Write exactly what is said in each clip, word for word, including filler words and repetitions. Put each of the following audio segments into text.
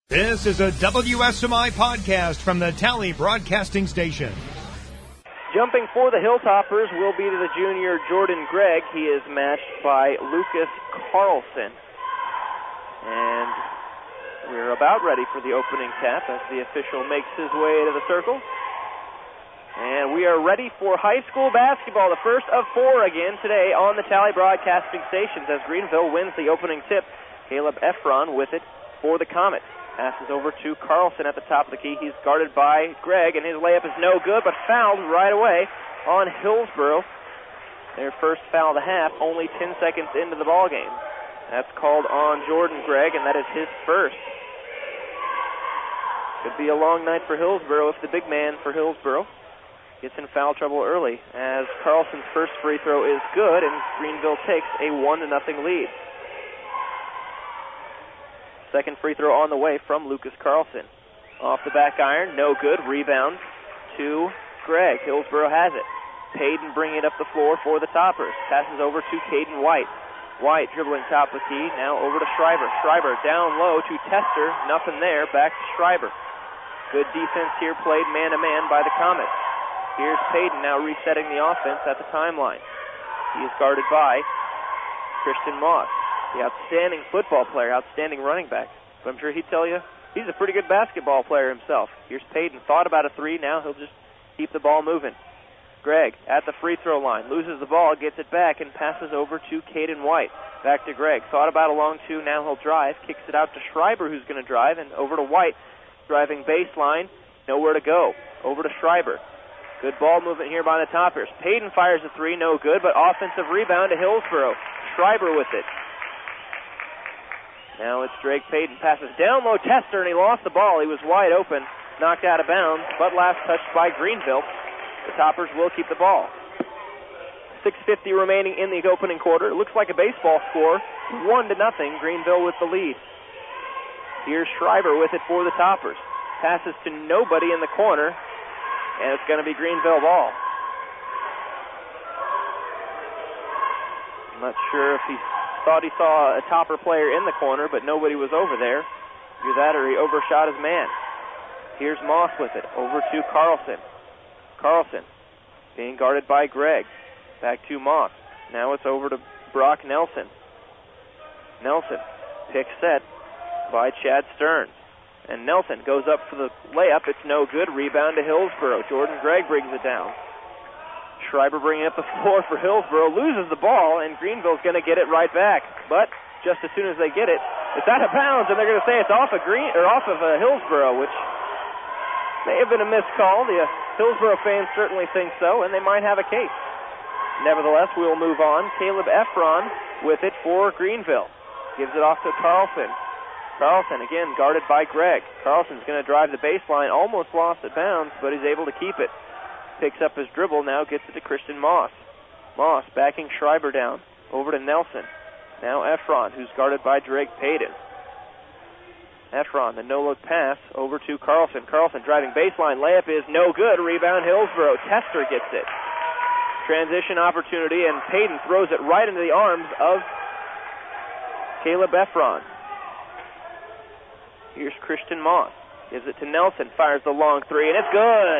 This is a W S M I podcast from the Tally Broadcasting Station. Jumping for the Hilltoppers will be to the junior Jordan Gregg. He is matched by Lucas Carlson. And we're about ready for the opening tap as the official makes his way to the circle. And we are ready for high school basketball, the first of four again today on the Tally Broadcasting Stations as Greenville wins the opening tip. Caleb Efron with it for the Comets. Passes over to Carlson at the top of the key. He's guarded by Gregg, and his layup is no good, but fouled right away on Hillsboro. Their first foul of the half, only ten seconds into the ball game. That's called on Jordan Gregg, and that is his first. Could be a long night for Hillsboro if the big man for Hillsboro gets in foul trouble early, as Carlson's first free throw is good, and Greenville takes a one to nothing lead. Second free throw on the way from Lucas Carlson. Off the back iron, no good. Rebound to Gregg. Hillsboro has it. Payton bringing it up the floor for the Toppers. Passes over to Caden White. White dribbling top of the key. Now over to Schreiber. Schreiber down low to Tester. Nothing there. Back to Schreiber. Good defense here played man-to-man by the Comets. Here's Payton now resetting the offense at the timeline. He is guarded by Christian Moss. The outstanding football player, outstanding running back. But I'm sure he'd tell you he's a pretty good basketball player himself. Here's Payton. Thought about a three. Now he'll just keep the ball moving. Gregg at the free throw line. Loses the ball, gets it back, and passes over to Caden White. Back to Gregg. Thought about a long two. Now he'll drive. Kicks it out to Schreiber, who's going to drive, and over to White. Driving baseline. Nowhere to go. Over to Schreiber. Good ball movement here by the Toppers. Payton fires a three. No good, but offensive rebound to Hillsboro. Schreiber with it. Now it's Drake Payton. Passes down low, Tester, and he lost the ball. He was wide open, knocked out of bounds, but last touched by Greenville. The Toppers will keep the ball. six fifty remaining in the opening quarter. It looks like a baseball score. One to nothing. Greenville with the lead. Here's Schreiber with it for the Toppers. Passes to nobody in the corner, and it's going to be Greenville ball. I'm not sure if he thought he saw a Topper player in the corner, but nobody was over there. Either that or he overshot his man. Here's Moss with it. Over to Carlson. Carlson being guarded by Gregg. Back to Moss. Now it's over to Brock Nelson. Nelson. Pick set by Chad Stearns. And Nelson goes up for the layup. It's no good. Rebound to Hillsboro. Jordan Gregg brings it down. Schreiber bringing up the floor for Hillsboro, loses the ball, and Greenville's going to get it right back. But just as soon as they get it, it's out of bounds, and they're going to say it's off of Green or off of uh, Hillsboro, which may have been a missed call. The uh, Hillsboro fans certainly think so, and they might have a case. Nevertheless, we'll move on. Caleb Efron with it for Greenville. Gives it off to Carlson. Carlson, again, guarded by Gregg. Carlson's going to drive the baseline, almost lost at bounds, but he's able to keep it. Picks up his dribble, now gets it to Christian Moss. Moss backing Schreiber down. Over to Nelson. Now Efron, who's guarded by Drake Payton. Efron, the no-look pass over to Carlson. Carlson driving baseline. Layup is no good. Rebound Hillsboro. Tester gets it. Transition opportunity, and Payton throws it right into the arms of Caleb Efron. Here's Christian Moss. Gives it to Nelson. Fires the long three, and it's good.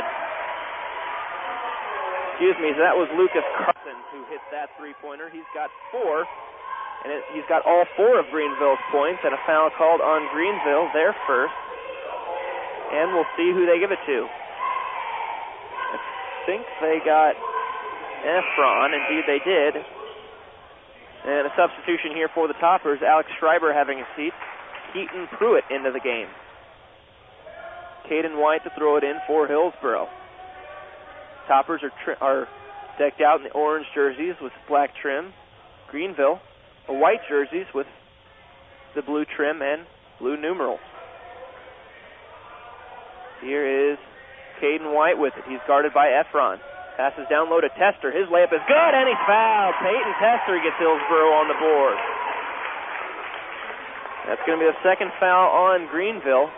Excuse me, that was Lucas Carlson who hit that three-pointer. He's got four, and it, he's got all four of Greenville's points, and a foul called on Greenville, their first. And we'll see who they give it to. I think they got Efron. Indeed, they did. And a substitution here for the Toppers. Alex Schreiber having a seat. Keaton Pruitt into the game. Caden White to throw it in for Hillsboro. Toppers are, tri- are decked out in the orange jerseys with black trim. Greenville, a white jerseys with the blue trim and blue numerals. Here is Caden White with it. He's guarded by Efron. Passes down low to Tester. His layup is good, and he's fouled. Peyton Tester gets Hillsboro on the board. That's going to be the second foul on Greenville.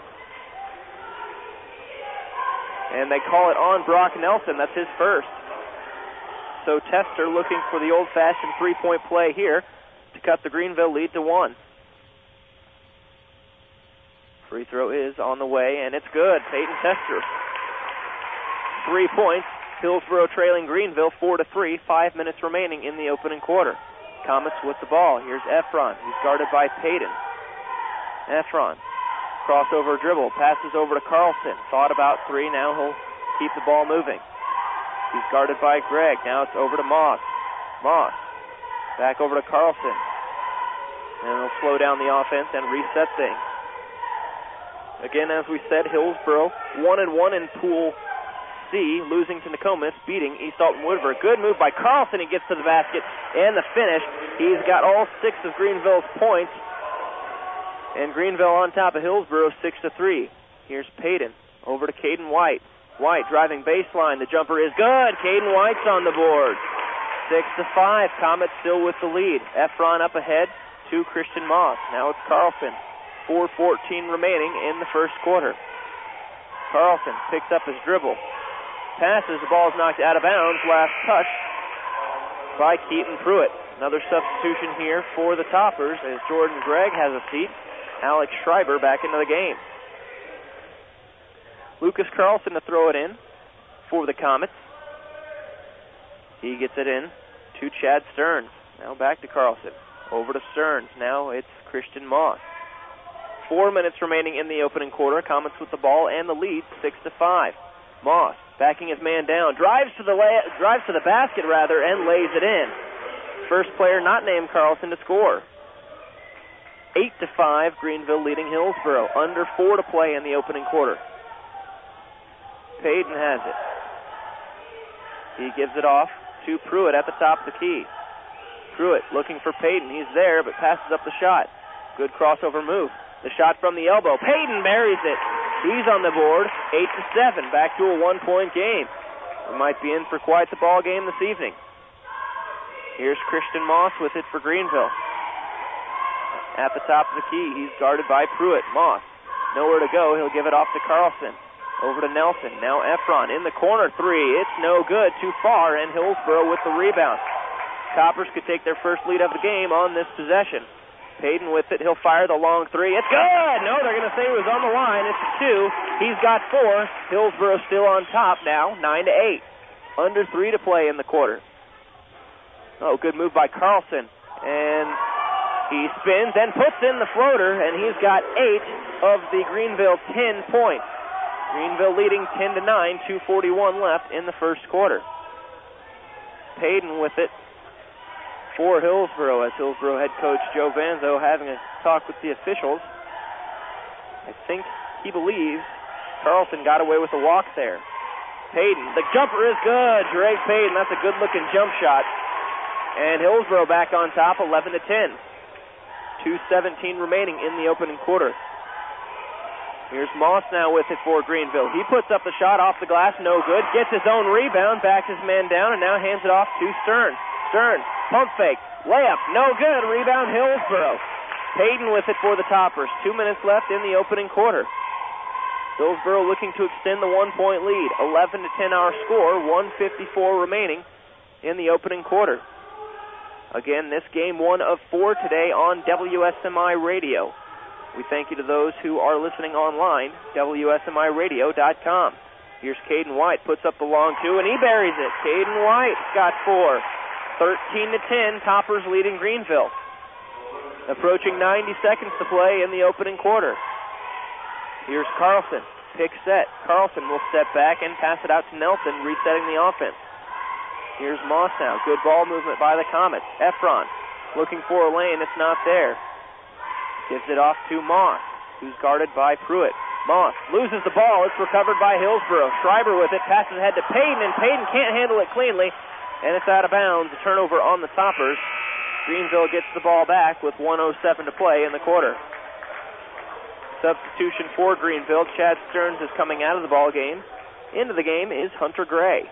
And they call it on Brock Nelson. That's his first. So Tester looking for the old-fashioned three-point play here to cut the Greenville lead to one. Free throw is on the way, and it's good. Peyton Tester. Three points. Hillsboro trailing Greenville four to three. Five minutes remaining in the opening quarter. Comets with the ball. Here's Efron. He's guarded by Payton. Efron. Crossover dribble. Passes over to Carlson. Thought about three. Now he'll keep the ball moving. He's guarded by Gregg. Now it's over to Moss. Moss. Back over to Carlson. And he'll slow down the offense and reset things. Again, as we said, Hillsboro one and one in Pool C, losing to Nokomis, beating East Alton Woodford. Good move by Carlson. He gets to the basket and the finish. He's got all six of Greenville's points. And Greenville on top of Hillsboro, six to three. Here's Payton over to Caden White. White driving baseline. The jumper is good. Caden White's on the board. Six to five. Comets still with the lead. Efron up ahead to Christian Moss. Now it's Carlson. four fourteen remaining in the first quarter. Carlson picks up his dribble. Passes. The ball is knocked out of bounds. Last touch by Keaton Pruitt. Another substitution here for the Toppers as Jordan Gregg has a seat. Alex Schreiber back into the game. Lucas Carlson to throw it in for the Comets. He gets it in to Chad Stearns. Now back to Carlson. Over to Stearns. Now it's Christian Moss. Four minutes remaining in the opening quarter. Comets with the ball and the lead, six to five. Moss backing his man down, drives to the lay- drives to the basket rather, and lays it in. First player not named Carlson to score. Eight to five. Greenville leading Hillsboro. Under four to play in the opening quarter. Payton has it. He gives it off to Pruitt at the top of the key. Pruitt looking for Payton. He's there, but passes up the shot. Good crossover move. The shot from the elbow. Payton buries it. He's on the board. Eight to seven. Back to a one-point game. We might be in for quite the ball game this evening. Here's Christian Moss with it for Greenville. At the top of the key, he's guarded by Pruitt. Moss, nowhere to go. He'll give it off to Carlson. Over to Nelson. Now Efron in the corner three. It's no good. Too far, and Hillsboro with the rebound. Toppers could take their first lead of the game on this possession. Payton with it. He'll fire the long three. It's good! No, they're going to say it was on the line. It's a two. He's got four. Hillsboro still on top now, nine to eight. Under three to play in the quarter. Oh, good move by Carlson. And he spins and puts in the floater, and he's got eight of the Greenville ten points. Greenville leading ten to nine, two forty-one left in the first quarter. Payton with it for Hillsboro, as Hillsboro head coach Joe Vanzo having a talk with the officials. I think he believes Carlson got away with a walk there. Payton, the jumper is good. Drake Payton, that's a good-looking jump shot. And Hillsboro back on top, eleven to ten. two seventeen remaining in the opening quarter. Here's Moss now with it for Greenville. He puts up the shot off the glass, no good. Gets his own rebound, backs his man down, and now hands it off to Stearns. Stearns, pump fake, layup, no good. Rebound Hillsboro. Payton with it for the Toppers. Two minutes left in the opening quarter. Hillsboro looking to extend the one-point lead. eleven to ten our score, one fifty-four remaining in the opening quarter. Again, this game one of four today on W S M I Radio. We thank you to those who are listening online, W S M I radio dot com. Here's Caden White, puts up the long two, and he buries it. Caden White got four. thirteen to ten, Toppers leading Greenville. Approaching ninety seconds to play in the opening quarter. Here's Carlson, pick set. Carlson will step back and pass it out to Nelson, resetting the offense. Here's Moss now. Good ball movement by the Comets. Efron looking for a lane. It's not there. Gives it off to Moss, who's guarded by Pruitt. Moss loses the ball. It's recovered by Hillsboro. Schreiber with it. Passes ahead to Payton, and Payton can't handle it cleanly. And it's out of bounds. A turnover on the Toppers. Greenville gets the ball back with one oh seven to play in the quarter. Substitution for Greenville. Chad Stearns is coming out of the ball game. Into the game is Hunter Gray.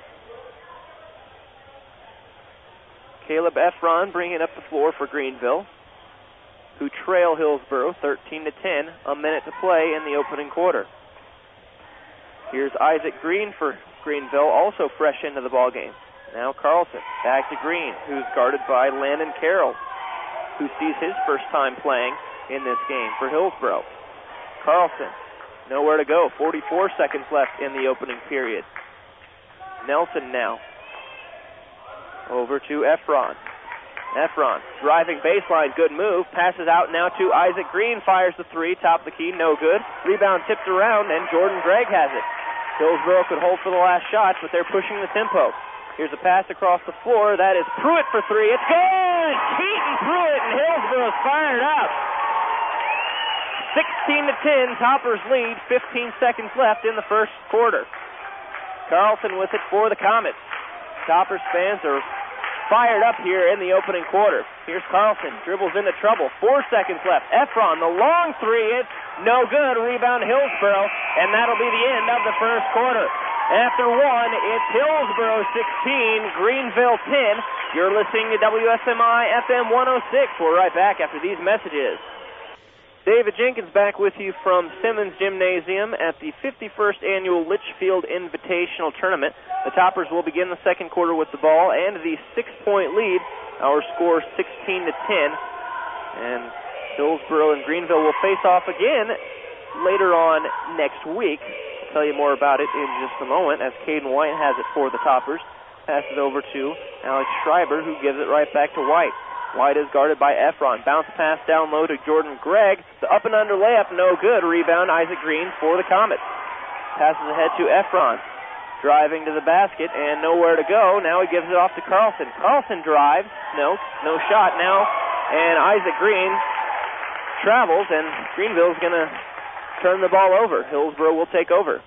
Caleb Efron bringing up the floor for Greenville, who trail Hillsboro thirteen to ten, a minute to play in the opening quarter. Here's Isaac Green for Greenville, also fresh into the ball game. Now Carlson, back to Green, who's guarded by Landon Carroll, who sees his first time playing in this game for Hillsboro. Carlson, nowhere to go. forty-four seconds left in the opening period. Nelson now. Over to Efron. Efron driving baseline, good move. Passes out now to Isaac Green. Fires the three, top of the key, no good. Rebound tipped around, and Jordan Gregg has it. Hillsboro could hold for the last shot, but they're pushing the tempo. Here's a pass across the floor. That is Pruitt for three. It's good! Keaton Pruitt, and Hillsboro's fired up. sixteen to ten, Toppers lead. fifteen seconds left in the first quarter. Carlson with it for the Comets. Toppers fans are fired up here in the opening quarter. Here's Carlson, dribbles into trouble. Four seconds left. Efron, the long three, it's no good. Rebound Hillsboro, and that'll be the end of the first quarter. After one, it's Hillsboro sixteen, Greenville ten. You're listening to W S M I F M one oh six. We're right back after these messages. David Jenkins back with you from Simmons Gymnasium at the fifty-first Annual Litchfield Invitational Tournament. The Toppers will begin the second quarter with the ball and the six-point lead. Our score sixteen to ten. And Hillsboro and Greenville will face off again later on next week. I'll tell you more about it in just a moment as Caden White has it for the Toppers. Passes over to Alex Schreiber, who gives it right back to White. White is guarded by Efron. Bounce pass down low to Jordan Gregg. The up and under layup, no good. Rebound, Isaac Green for the Comets. Passes ahead to Efron. Driving to the basket and nowhere to go. Now he gives it off to Carlson. Carlson drives. No, no shot now. And Isaac Green travels, and Greenville's going to turn the ball over. Hillsboro will take over.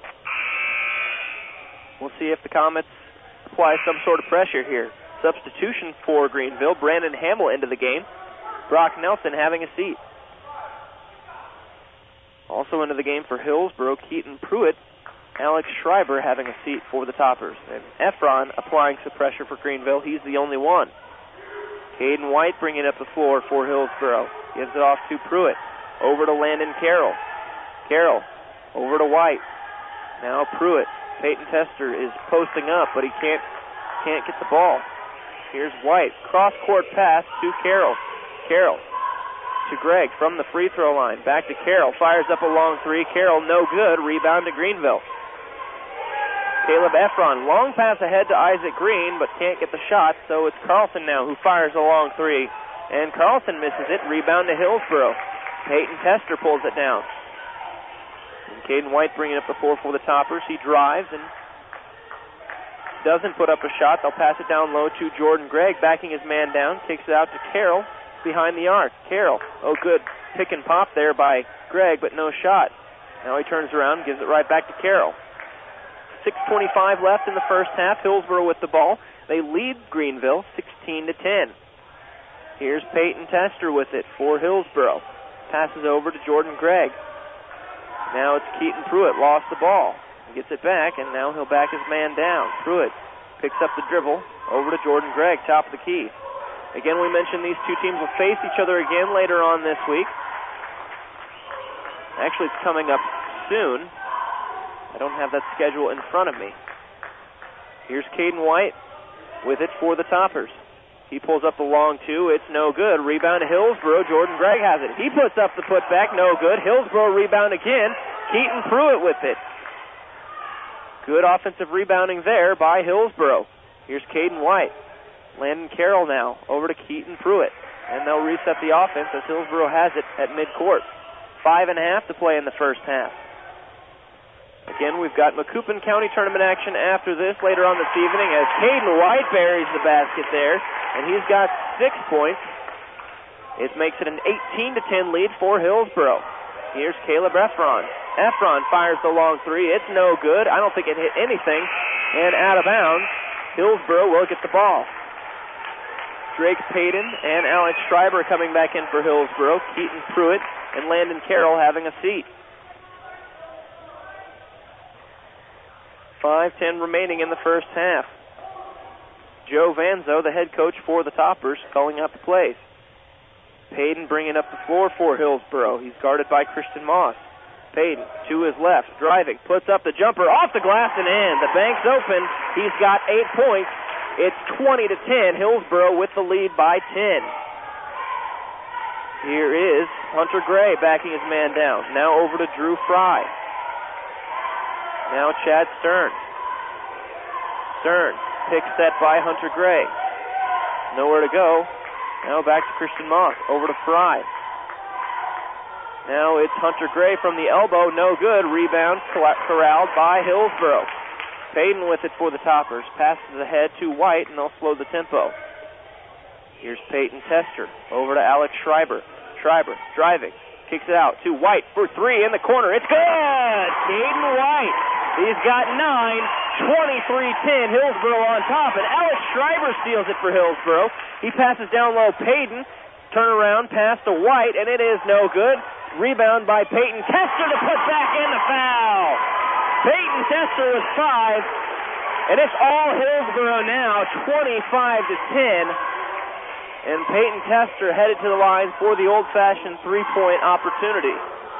We'll see if the Comets apply some sort of pressure here. Substitution for Greenville. Brandon Hamill into the game. Brock Nelson having a seat. Also into the game for Hillsboro, Keaton Pruitt. Alex Schreiber having a seat for the Toppers. And Efron applying some pressure for Greenville. He's the only one. Caden White bringing up the floor for Hillsboro. Gives it off to Pruitt. Over to Landon Carroll. Carroll over to White. Now Pruitt. Peyton Tester is posting up, but he can't can't get the ball. Here's White. Cross-court pass to Carroll. Carroll to Gregg from the free throw line. Back to Carroll. Fires up a long three. Carroll no good. Rebound to Greenville. Caleb Efron. Long pass ahead to Isaac Green, but can't get the shot, so it's Carlson now who fires a long three. And Carlson misses it. Rebound to Hillsboro. Peyton Tester pulls it down. And Caden White bringing up the floor for the Toppers. He drives and doesn't put up a shot. They'll pass it down low to Jordan Gregg, backing his man down. Kicks it out to Carroll behind the arc. Carroll, oh good pick and pop there by Gregg, but no shot. Now he turns around, gives it right back to Carroll. six twenty-five left in the first half. Hillsboro with the ball. They lead Greenville sixteen to ten. Here's Peyton Tester with it for Hillsboro. Passes over to Jordan Gregg. Now it's Keaton Pruitt, lost the ball. He gets it back, and now he'll back his man down. Pruitt picks up the dribble over to Jordan Gregg, top of the key. Again, we mentioned these two teams will face each other again later on this week. Actually, it's coming up soon. I don't have that schedule in front of me. Here's Caden White with it for the Toppers. He pulls up the long two. It's no good. Rebound to Hillsboro. Jordan Gregg has it. He puts up the putback. No good. Hillsboro rebound again. Keaton Pruitt with it. Good offensive rebounding there by Hillsboro. Here's Caden White. Landon Carroll now over to Keaton Pruitt. And they'll reset the offense as Hillsboro has it at midcourt. Five and a half to play in the first half. Again, we've got Macoupin County tournament action after this later on this evening as Caden White buries the basket there, and he's got six points. It makes it an eighteen to ten lead for Hillsboro. Here's Caleb Efron. Efron fires the long three. It's no good. I don't think it hit anything. And out of bounds, Hillsboro will get the ball. Drake Payton and Alex Schreiber coming back in for Hillsboro. Keaton Pruitt and Landon Carroll having a seat. five ten remaining in the first half. Joe Vanzo, the head coach for the Toppers, calling out the plays. Payton bringing up the floor for Hillsboro. He's guarded by Christian Moss. Payton to his left, driving, puts up the jumper off the glass and in. The bank's open. He's got eight points. It's twenty to ten. Hillsboro with the lead by ten. Here is Hunter Gray backing his man down. Now over to Drew Fry. Now Chad Stearns. Stearns, pick set by Hunter Gray. Nowhere to go. Now back to Christian Moss. Over to Fry. Now it's Hunter Gray from the elbow. No good. Rebound corralled by Hillsboro. Payton with it for the Toppers. Passes ahead to White, and they'll slow the tempo. Here's Peyton Tester. Over to Alex Schreiber. Schreiber driving. Kicks it out to White for three in the corner. It's good! Caden White. He's got nine. twenty-three ten. Hillsboro on top. And Alex Schreiber steals it for Hillsboro. He passes down low. Payton. Turnaround pass to White, and it is no good. Rebound by Peyton Tester to put back in the foul. Peyton Tester with five. And it's all Hillsboro now. twenty-five to ten. And Peyton Tester headed to the line for the old-fashioned three-point opportunity.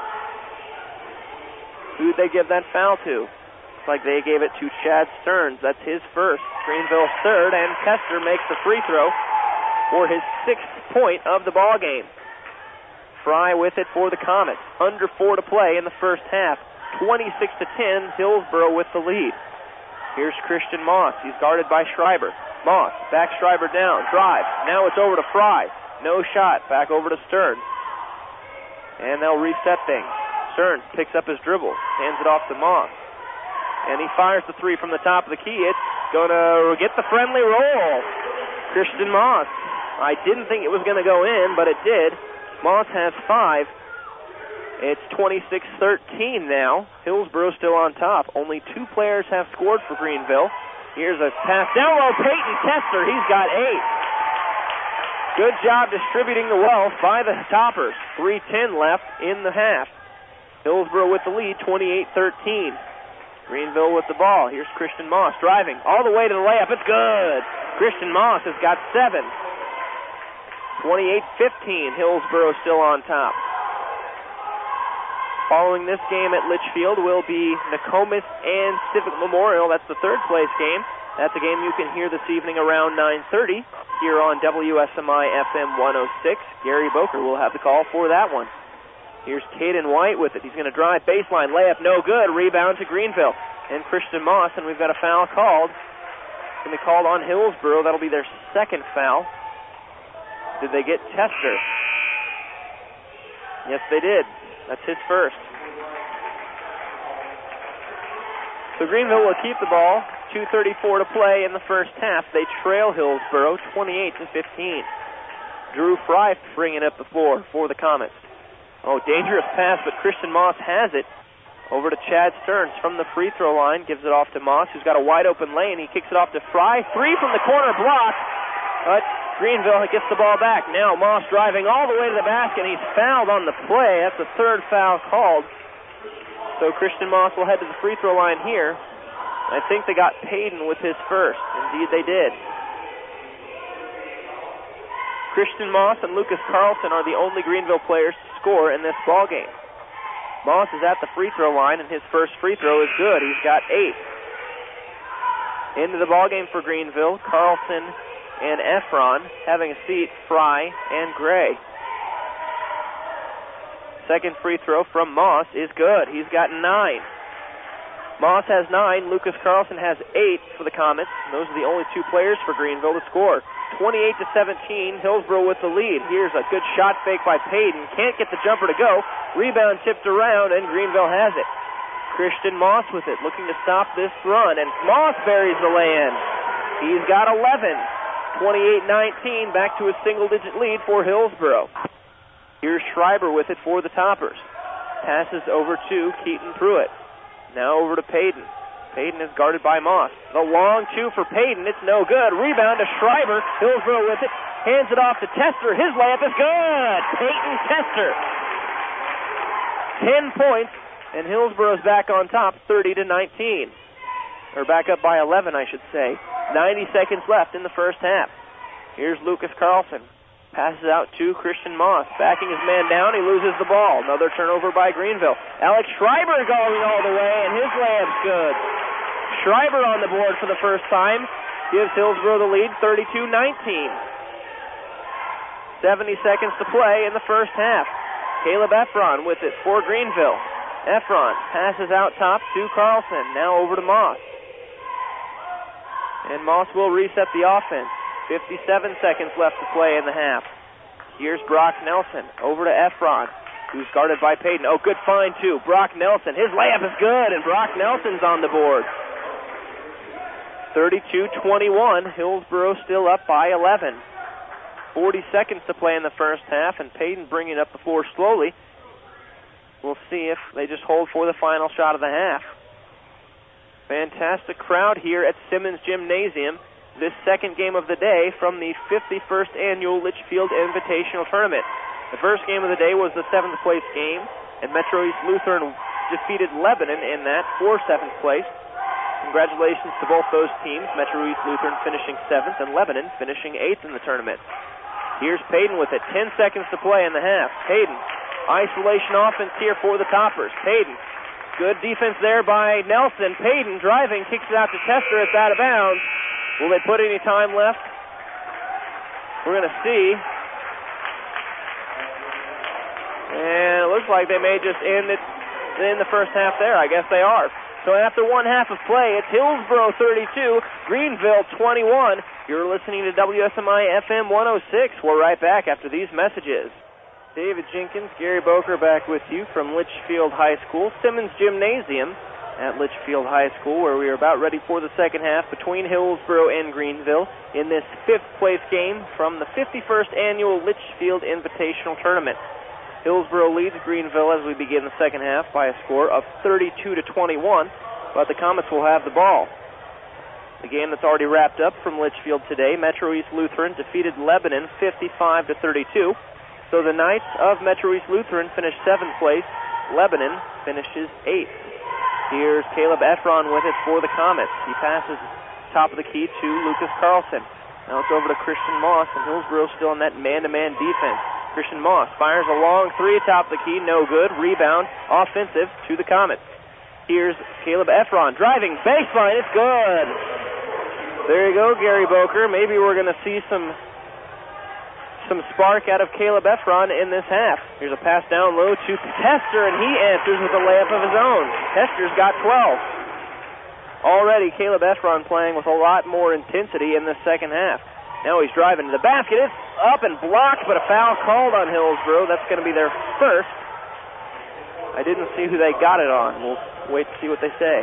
Who did they give that foul to? Looks like they gave it to Chad Stearns. That's his first. Greenville's third, and Tester makes the free throw for his sixth point of the ball game. Fry with it for the Comets. Under four to play in the first half. twenty-six to ten, Hillsboro with the lead. Here's Christian Moss. He's guarded by Schreiber. Moss, back Schreiber down, drive. Now it's over to Fry. No shot. Back over to Stearns. And they'll reset things. Stearns picks up his dribble, hands it off to Moss. And he fires the three from the top of the key. It's going to get the friendly roll. Christian Moss. I didn't think it was going to go in, but it did. Moss has five. It's twenty-six thirteen now. Hillsboro still on top. Only two players have scored for Greenville. Here's a pass down low. Peyton Tester. He's got eight. Good job distributing the wealth by the Toppers. three ten left in the half. Hillsboro with the lead, twenty-eight thirteen. Greenville with the ball. Here's Christian Moss driving all the way to the layup. It's good. Christian Moss has got seven. twenty-eight fifteen. Hillsboro still on top. Following this game at Litchfield will be Nokomis and Civic Memorial. That's the third place game. That's a game you can hear this evening around nine thirty here on W S M I F M one oh six. Gary Boker will have the call for that one. Here's Caden White with it. He's going to drive baseline. Layup no good. Rebound to Greenville. And Christian Moss, and we've got a foul called. It's going to be called on Hillsboro. That'll be their second foul. Did they get Tester? Yes, they did. That's his first. So Greenville will keep the ball. two thirty-four to play in the first half. They trail Hillsboro twenty-eight to fifteen. Drew Fry bringing up the floor for the Comets. Oh, dangerous pass, but Christian Moss has it. Over to Chad Stearns from the free throw line. Gives it off to Moss, who's got a wide open lane. He kicks it off to Fry. Three from the corner block. But Greenville gets the ball back. Now Moss driving all the way to the basket. He's fouled on the play. That's the third foul called. So Christian Moss will head to the free throw line here. I think they got Payton with his first. Indeed they did. Christian Moss and Lucas Carlson are the only Greenville players to score in this ball game. Moss is at the free throw line, and his first free throw is good. He's got eight. Into the ball game for Greenville, Carlson and Efron. Having a seat, Fry and Gray. Second free throw from Moss is good. He's got nine. Moss has nine. Lucas Carlson has eight for the Comets. And those are the only two players for Greenville to score. twenty-eight to seventeen. Hillsboro with the lead. Here's a good shot fake by Payton. Can't get the jumper to go. Rebound tipped around, and Greenville has it. Christian Moss with it, looking to stop this run. And Moss buries the lay-in. He's got eleven. twenty-eight nineteen. Back to a single-digit lead for Hillsboro. Here's Schreiber with it for the Toppers. Passes over to Keaton Pruitt. Now over to Payton. Payton is guarded by Moss. The long two for Payton. It's no good. Rebound to Schreiber. Hillsboro with it. Hands it off to Tester. His layup is good. Payton Tester. Ten points, and Hillsboro's back on top, thirty to nineteen. Or back up by eleven, I should say. ninety seconds left in the first half. Here's Lucas Carlson. Passes out to Christian Moss. Backing his man down, he loses the ball. Another turnover by Greenville. Alex Schreiber going all the way, and his layup's good. Schreiber on the board for the first time. Gives Hillsboro the lead, thirty-two nineteen. seventy seconds to play in the first half. Caleb Efron with it for Greenville. Efron passes out top to Carlson. Now over to Moss. And Moss will reset the offense. fifty-seven seconds left to play in the half. Here's Brock Nelson over to Efron, who's guarded by Payton. Oh, good find, too. Brock Nelson. His layup is good, and Brock Nelson's on the board. thirty-two twenty-one. Hillsboro still up by eleven. forty seconds to play in the first half, and Payton bringing up the floor slowly. We'll see if they just hold for the final shot of the half. Fantastic crowd here at Simmons Gymnasium. This second game of the day from the fifty-first Annual Litchfield Invitational Tournament. The first game of the day was the seventh place game, and Metro East Lutheran defeated Lebanon in that for seventh place. Congratulations to both those teams, Metro East Lutheran finishing seventh and Lebanon finishing eighth in the tournament. Here's Payton with it, ten seconds to play in the half. Payton, isolation offense here for the Toppers. Payton, good defense there by Nelson. Payton driving, kicks it out to Tester. It's out of bounds. Will they put any time left? We're going to see. And it looks like they may just end it in the first half there. I guess they are. So after one half of play, it's Hillsboro thirty-two, Greenville twenty-one. You're listening to W S M I F M one oh six. We're right back after these messages. David Jenkins, Gary Boker back with you from Litchfield High School, Simmons Gymnasium at Litchfield High School, where we are about ready for the second half between Hillsboro and Greenville in this fifth place game from the fifty-first Annual Litchfield Invitational Tournament. Hillsboro leads Greenville as we begin the second half by a score of thirty-two to twenty-one, but the Comets will have the ball. The game that's already wrapped up from Litchfield today, Metro East Lutheran defeated Lebanon fifty-five to thirty-two. So the Knights of Metro East Lutheran finished seventh place. Lebanon finishes eighth. Here's Caleb Efron with it for the Comets. He passes top of the key to Lucas Carlson. Now it's over to Christian Moss, and Hillsboro still in that man-to-man defense. Christian Moss fires a long three atop the key, no good. Rebound, offensive to the Comets. Here's Caleb Efron driving, baseline, it's good. There you go, Gary Boker. Maybe we're going to see some some spark out of Caleb Efron in this half. Here's a pass down low to Tester, and he answers with a layup of his own. Tester's got twelve. Already, Caleb Efron playing with a lot more intensity in this second half. Now he's driving to the basket. It's up and blocked, but a foul called on Hillsboro. That's going to be their first. I didn't see who they got it on. We'll wait to see what they say.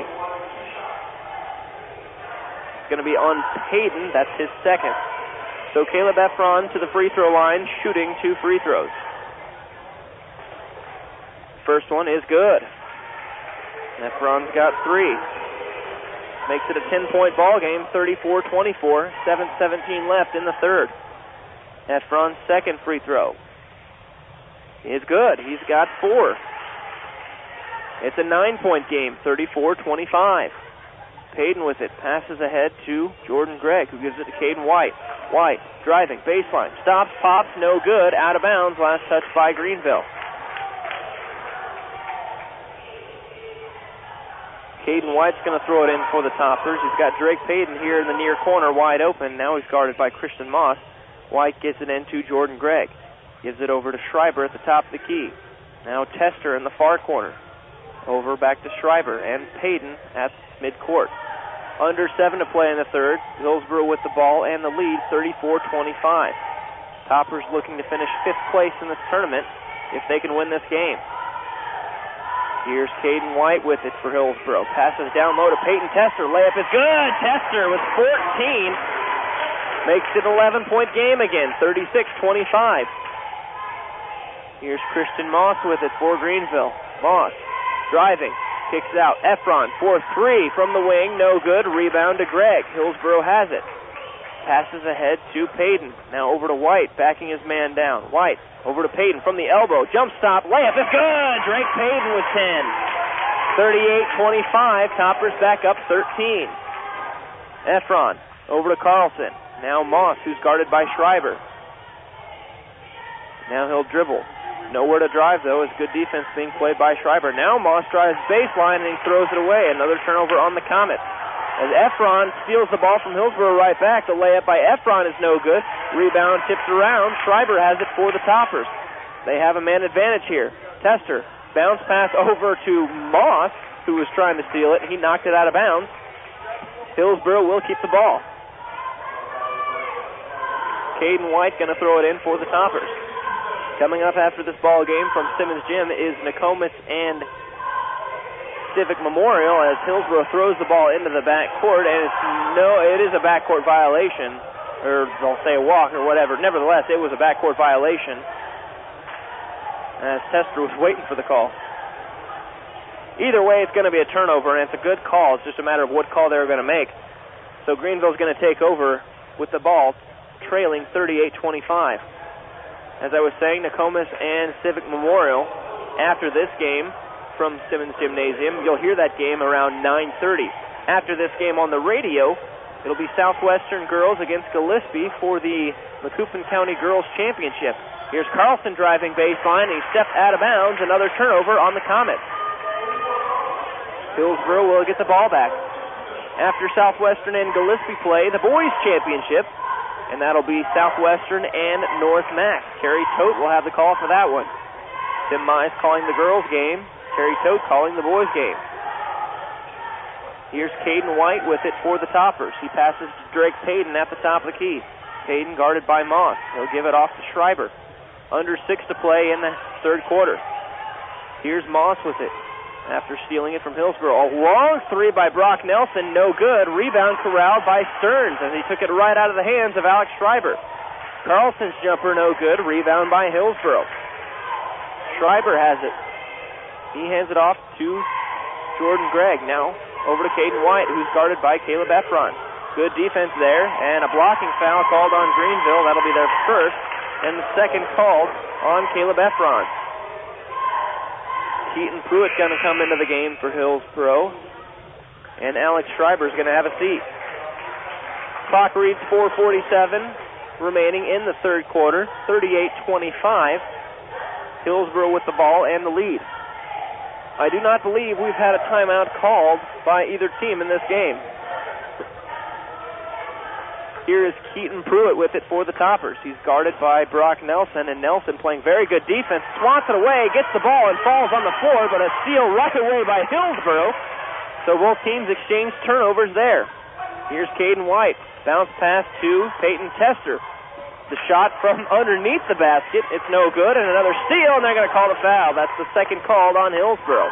It's going to be on Payton. That's his second. So Caleb Efron to the free throw line, shooting two free throws. First one is good. Efron's got three. Makes it a ten-point ball game, thirty-four twenty-four, seven seventeen left in the third. Efron's second free throw is good. He's got four. It's a nine-point game, thirty-four twenty-five. Payton with it, passes ahead to Jordan Gregg, who gives it to Caden White. White driving, baseline, stops, pops, no good, out of bounds, last touch by Greenville. Caden White's going to throw it in for the Toppers. He's got Drake Payton here in the near corner, wide open. Now he's guarded by Christian Moss. White gets it in to Jordan Gregg. Gives it over to Schreiber at the top of the key. Now Tester in the far corner. Over back to Schreiber and Payton at midcourt. Under seven to play in the third. Hillsboro with the ball and the lead, thirty-four twenty-five. Toppers looking to finish fifth place in this tournament if they can win this game. Here's Caden White with it for Hillsboro. Passes down low to Payton Tester. Layup is good. Tester with fourteen. Makes it an eleven-point game again, thirty-six twenty-five. Here's Christian Moss with it for Greenville. Moss driving. Kicks it out. Efron for three from the wing. No good. Rebound to Gregg. Hillsboro has it. Passes ahead to Payton. Now over to White, backing his man down. White over to Payton from the elbow. Jump stop. Layup is good. Drake Payton with ten. thirty-eight twenty-five. Toppers back up thirteen. Efron over to Carlson. Now Moss, who's guarded by Schreiber. Now he'll dribble. Nowhere to drive, though, as good defense being played by Schreiber. Now Moss drives baseline, and he throws it away. Another turnover on the Comets. As Efron steals the ball from Hillsboro right back, the layup by Efron is no good. Rebound tips around. Schreiber has it for the Toppers. they have a man advantage here. Tester, bounce pass over to Moss, who was trying to steal it. He knocked it out of bounds. Hillsboro will keep the ball. Caden White going to throw it in for the Toppers. Coming up after this ball game from Simmons Gym is Nokomis and Civic Memorial as Hillsboro throws the ball into the backcourt, and it's no, it is a backcourt violation, or they'll say a walk or whatever. Nevertheless, it was a backcourt violation as Tester was waiting for the call. Either way, it's going to be a turnover, and it's a good call. It's just a matter of what call they're going to make. So Greenville's going to take over with the ball, trailing thirty-eight twenty-five. As I was saying, Nokomis and Civic Memorial after this game from Simmons Gymnasium. You'll hear that game around nine thirty. After this game on the radio, it'll be Southwestern girls against Gillespie for the Macoupin County Girls Championship. Here's Carlson driving baseline. He stepped out of bounds. Another turnover on the Comets. Hillsboro will get the ball back. After Southwestern and Gillespie play the boys championship, and that'll be Southwestern and North Mac. Terry Tote will have the call for that one. Tim Mize calling the girls' game. Terry Tote calling the boys' game. Here's Caden White with it for the Toppers. He passes to Drake Payton at the top of the key. Payton guarded by Moss. He'll give it off to Schreiber. Under six to play in the third quarter. Here's Moss with it after stealing it from Hillsboro. A long three by Brock Nelson, no good. Rebound corralled by Stearns as he took it right out of the hands of Alex Schreiber. Carlson's jumper, no good. Rebound by Hillsboro. Schreiber has it. He hands it off to Jordan Gregg. Now over to Caden White, who's guarded by Caleb Efron. Good defense there, and a blocking foul called on Greenville. That'll be their first, and the second called on Caleb Efron. Keaton Pruitt's going to come into the game for Hillsboro, and Alex Schreiber's going to have a seat. Clock reads four forty-seven remaining in the third quarter, thirty-eight twenty-five. Hillsboro with the ball and the lead. I do not believe we've had a timeout called by either team in this game. Here is Keaton Pruitt with it for the Toppers. He's guarded by Brock Nelson, and Nelson playing very good defense. Swats it away, gets the ball, and falls on the floor, but a steal right away by Hillsboro. So both teams exchange turnovers there. Here's Caden White. Bounce pass to Peyton Tester. The shot from underneath the basket. It's no good, and another steal, and they're going to call the foul. That's the second called on Hillsboro.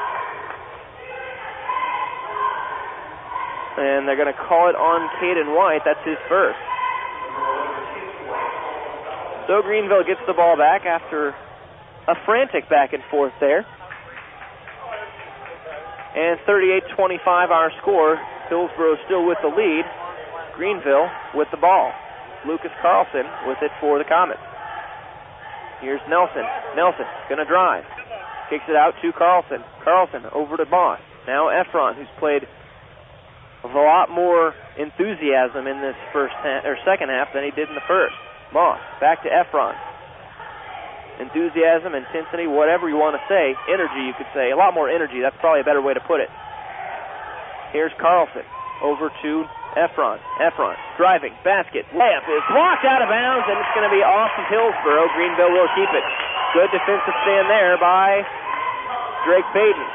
And they're going to call it on Caden White. That's his first. So Greenville gets the ball back after a frantic back and forth there. And thirty-eight twenty-five our score. Hillsboro still with the lead. Greenville with the ball. Lucas Carlson with it for the Comets. Here's Nelson. Nelson going to drive. Kicks it out to Carlson. Carlson over to Moss. Now Efron, who's played with a lot more enthusiasm in this first half, or second half than he did in the first. Moss back to Efron. Enthusiasm, intensity, whatever you want to say. Energy, you could say. A lot more energy. That's probably a better way to put it. Here's Carlson over to Efron. Efron driving, basket, layup is blocked out of bounds, and it's going to be off of Hillsboro. Greenville will keep it. Good defensive stand there by Drake Payton.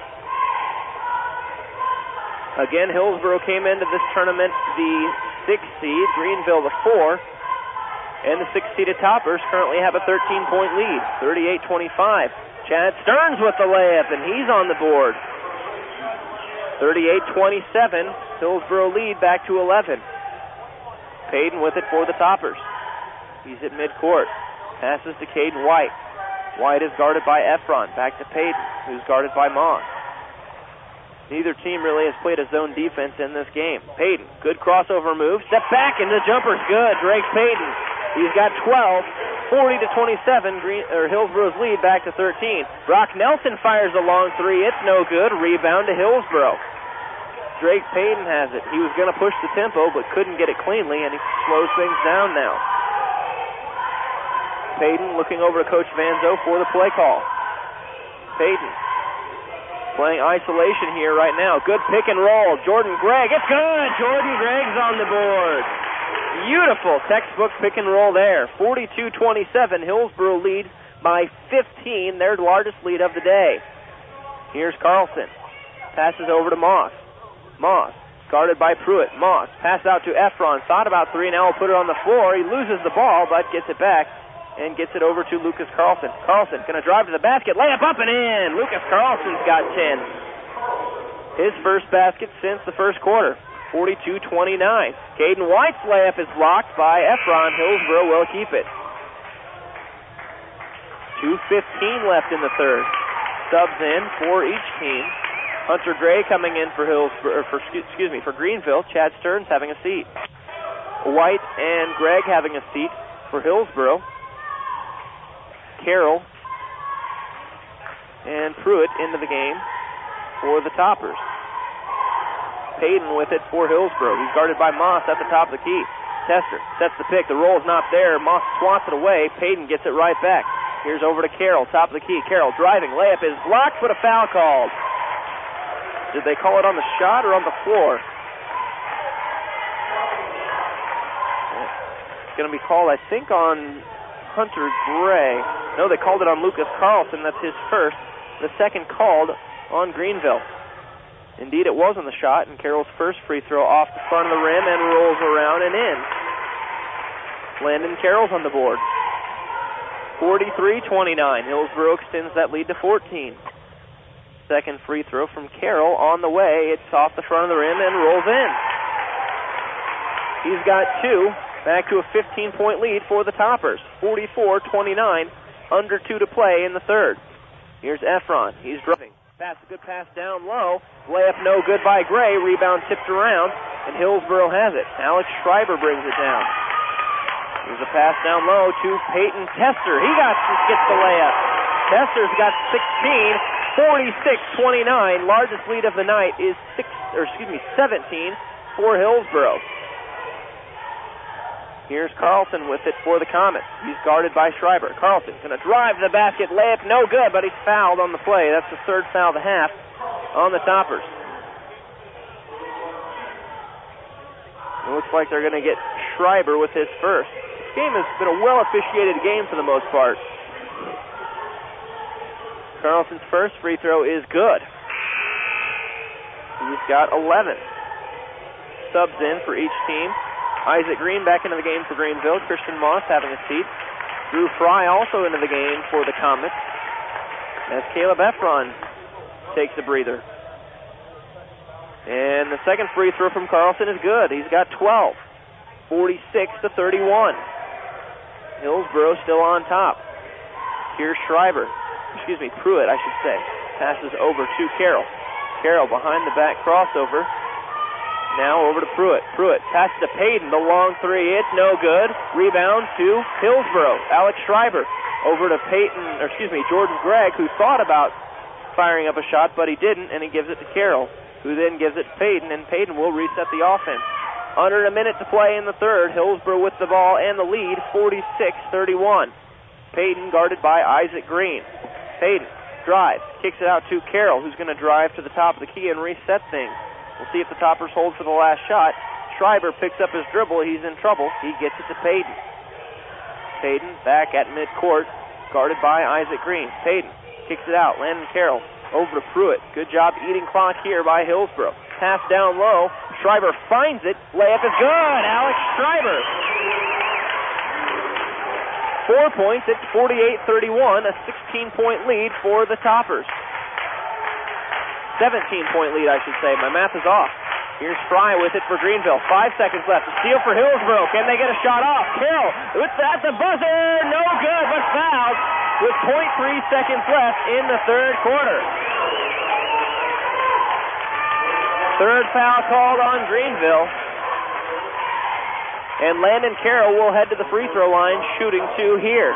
Again, Hillsboro came into this tournament the sixth seed, Greenville the four, and the six-seeded Toppers currently have a thirteen-point lead, thirty-eight twenty-five. Chad Stearns with the layup, and he's on the board. thirty-eight twenty-seven, Hillsboro lead back to eleven. Payton with it for the Toppers. He's at midcourt. Passes to Caden White. White is guarded by Efron. Back to Payton, who's guarded by Moss. Neither team really has played a zone defense in this game. Payton, good crossover move. Step back, and the jumper's good. Drake Payton, he's got twelve. forty to twenty-seven, Green, or Hillsboro's lead back to thirteen. Brock Nelson fires a long three. It's no good. Rebound to Hillsboro. Drake Payton has it. He was going to push the tempo, but couldn't get it cleanly, and he slows things down now. Payton looking over to Coach Vanzo for the play call. Payton playing isolation here right now. Good pick and roll. Jordan Gregg. It's good. Jordan Gregg's on the board. Beautiful textbook pick and roll there. forty-two twenty-seven. Hillsboro lead by fifteen, their largest lead of the day. Here's Carlson. Passes over to Moss. Moss, guarded by Pruitt. Moss, pass out to Efron. Thought about three, now will put it on the floor. He loses the ball, but gets it back and gets it over to Lucas Carlson. Carlson going to drive to the basket, layup up and in. Lucas Carlson's got ten. His first basket since the first quarter. forty-two twenty-nine. Caden White's layup is blocked by Efron. Hillsboro will keep it. two fifteen left in the third. Subs in for each team. Hunter Gray coming in for Hillsboro, for excuse me, for Greenville. Chad Stearns having a seat. White and Gregg having a seat for Hillsboro. Carroll and Pruitt into the game for the Toppers. Payton with it for Hillsboro. He's guarded by Moss at the top of the key. Tester sets the pick. The roll is not there. Moss swats it away. Payton gets it right back. Here's over to Carroll, top of the key. Carroll driving. Layup is blocked, but a foul called. Did they call it on the shot or on the floor? It's going to be called, I think, on Hunter Gray. No, they called it on Lucas Carlson. That's his first. The second called on Greenville. Indeed, it was on the shot, and Carroll's first free throw off the front of the rim and rolls around and in. Landon Carroll's on the board. forty-three twenty-nine. Hillsboro extends that lead to fourteen. Second free throw from Carroll on the way. It's off the front of the rim and rolls in. He's got two. Back to a fifteen-point lead for the Toppers. forty-four twenty-nine. Under two to play in the third. Here's Efron. He's driving. Pass, a good pass down low. Layup no good by Gray. Rebound tipped around, and Hillsboro has it. Alex Schreiber brings it down. Here's a pass down low to Peyton Tester. He got gets the layup. Tester's got sixteen. forty-six twenty-nine. Largest lead of the night is six, or excuse me, seventeen for Hillsboro. Here's Carlson with it for the Comets. He's guarded by Schreiber. Carlson going to drive the basket. Layup no good, but he's fouled on the play. That's the third foul of the half on the Toppers. It looks like they're going to get Schreiber with his first. This game has been a well-officiated game for the most part. Carlson's first free throw is good. He's got eleven. Subs in for each team. Isaac Green back into the game for Greenville. Christian Moss having a seat. Drew Fry also into the game for the Comets, as Caleb Efron takes a breather. And the second free throw from Carlson is good. He's got twelve. forty-six to thirty-one. Hillsboro still on top. Here's Schreiber. Excuse me, Pruitt, I should say. Passes over to Carroll. Carroll behind the back crossover. Now over to Pruitt. Pruitt passes to Payton. The long three. It's no good. Rebound to Hillsboro. Alex Schreiber over to Peyton, or excuse me, Jordan Gregg, who thought about firing up a shot, but he didn't, and he gives it to Carroll, who then gives it to Payton, and Payton will reset the offense. Under a minute to play in the third. Hillsboro with the ball and the lead, forty-six thirty-one. Payton guarded by Isaac Green. Payton drives, kicks it out to Carroll, who's going to drive to the top of the key and reset things. We'll see if the Toppers hold for the last shot. Schreiber picks up his dribble. He's in trouble. He gets it to Payton. Payton back at midcourt, guarded by Isaac Green. Payton kicks it out. Landon Carroll over to Pruitt. Good job eating clock here by Hillsboro. Pass down low. Schreiber finds it. Layup is good. Alex Schreiber. Four points. It's forty-eight thirty-one. A sixteen-point lead for the Toppers. seventeen-point lead, I should say. My math is off. Here's Fry with it for Greenville. Five seconds left. A steal for Hillsboro. Can they get a shot off? Carroll with that, the buzzer. No good, but fouled with point three seconds left in the third quarter. Third foul called on Greenville. And Landon Carroll will head to the free throw line, shooting two here.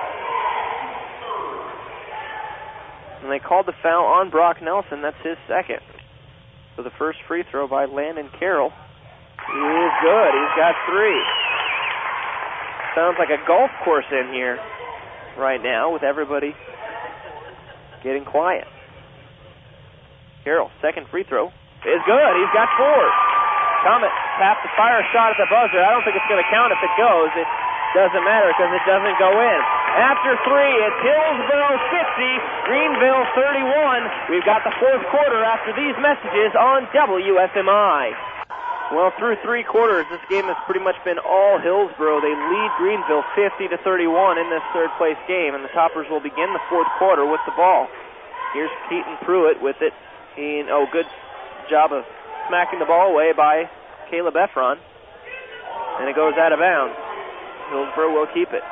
And they called the foul on Brock Nelson. That's his second. So the first free throw by Landon Carroll is good. He's got three. Sounds like a golf course in here right now with everybody getting quiet. Carroll, second free throw is good. He's got four. Comet have to fire a shot at the buzzer. I don't think it's going to count if it goes. It doesn't matter because it doesn't go in. After three, it's Hillsboro fifty, Greenville thirty-one. We've got the fourth quarter after these messages on W S M I. Well, through three quarters, this game has pretty much been all Hillsboro. They lead Greenville fifty to thirty-one in this third place game, and the Toppers will begin the fourth quarter with the ball. Here's Keaton Pruitt with it. He, oh, good job of smacking the ball away by Caleb Efron. And it goes out of bounds. Hillsboro will keep it.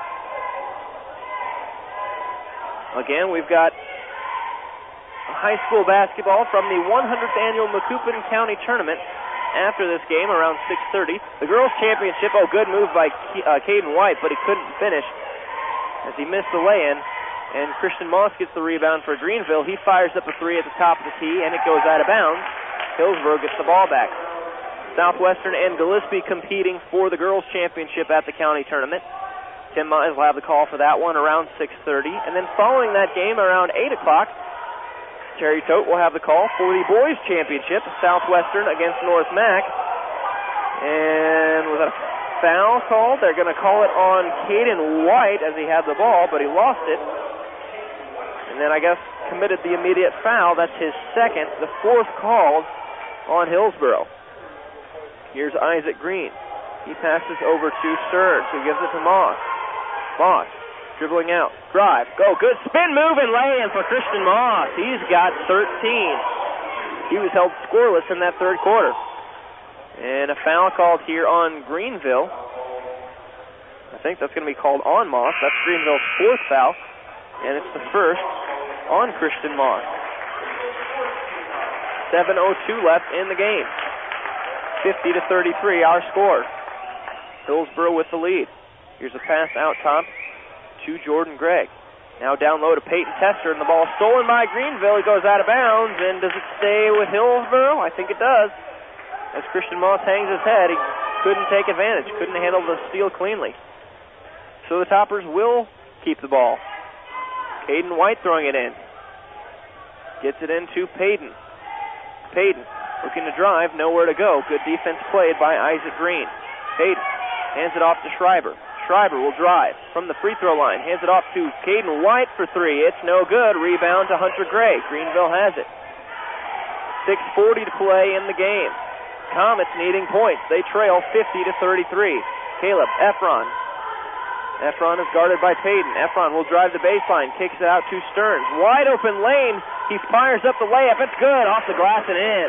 Again, we've got high school basketball from the one hundredth annual Macoupin County Tournament after this game around six thirty. The girls' championship, oh, good move by Ke- uh, Caden White, but he couldn't finish as he missed the lay-in. And Christian Moss gets the rebound for Greenville. He fires up a three at the top of the key, and it goes out of bounds. Hillsboro gets the ball back. Southwestern and Gillespie competing for the girls' championship at the county tournament. Tim Mize will have the call for that one around six thirty. And then following that game around eight o'clock, Terry Tote will have the call for the boys' championship, Southwestern against North Mac. And was that a foul call? They're going to call it on Caden White as he had the ball, but he lost it. And then I guess committed the immediate foul. That's his second, the fourth called on Hillsboro. Here's Isaac Green. He passes over to Stearns, who gives it to Moss. Moss, dribbling out, drive, go, good spin move and lay-in for Christian Moss. He's got thirteen. He was held scoreless in that third quarter. And a foul called here on Greenville. I think that's going to be called on Moss. That's Greenville's fourth foul, and it's the first on Christian Moss. seven oh two left in the game. fifty to thirty-three, our score. Hillsboro with the lead. Here's a pass out top to Jordan Gregg. Now down low to Peyton Tester, and the ball stolen by Greenville. He goes out of bounds, and does it stay with Hillsboro? I think it does. As Christian Moss hangs his head, he couldn't take advantage, couldn't handle the steal cleanly. So the Toppers will keep the ball. Caden White throwing it in. Gets it into Payton. Payton looking to drive, nowhere to go. Good defense played by Isaac Green. Payton hands it off to Schreiber. Schreiber will drive from the free throw line. Hands it off to Caden White for three. It's no good. Rebound to Hunter Gray. Greenville has it. six forty to play in the game. Comets needing points. They trail fifty to thirty-three. Caleb Efron. Efron is guarded by Payton. Efron will drive the baseline. Kicks it out to Stearns. Wide open lane. He fires up the layup. It's good. Off the glass and in.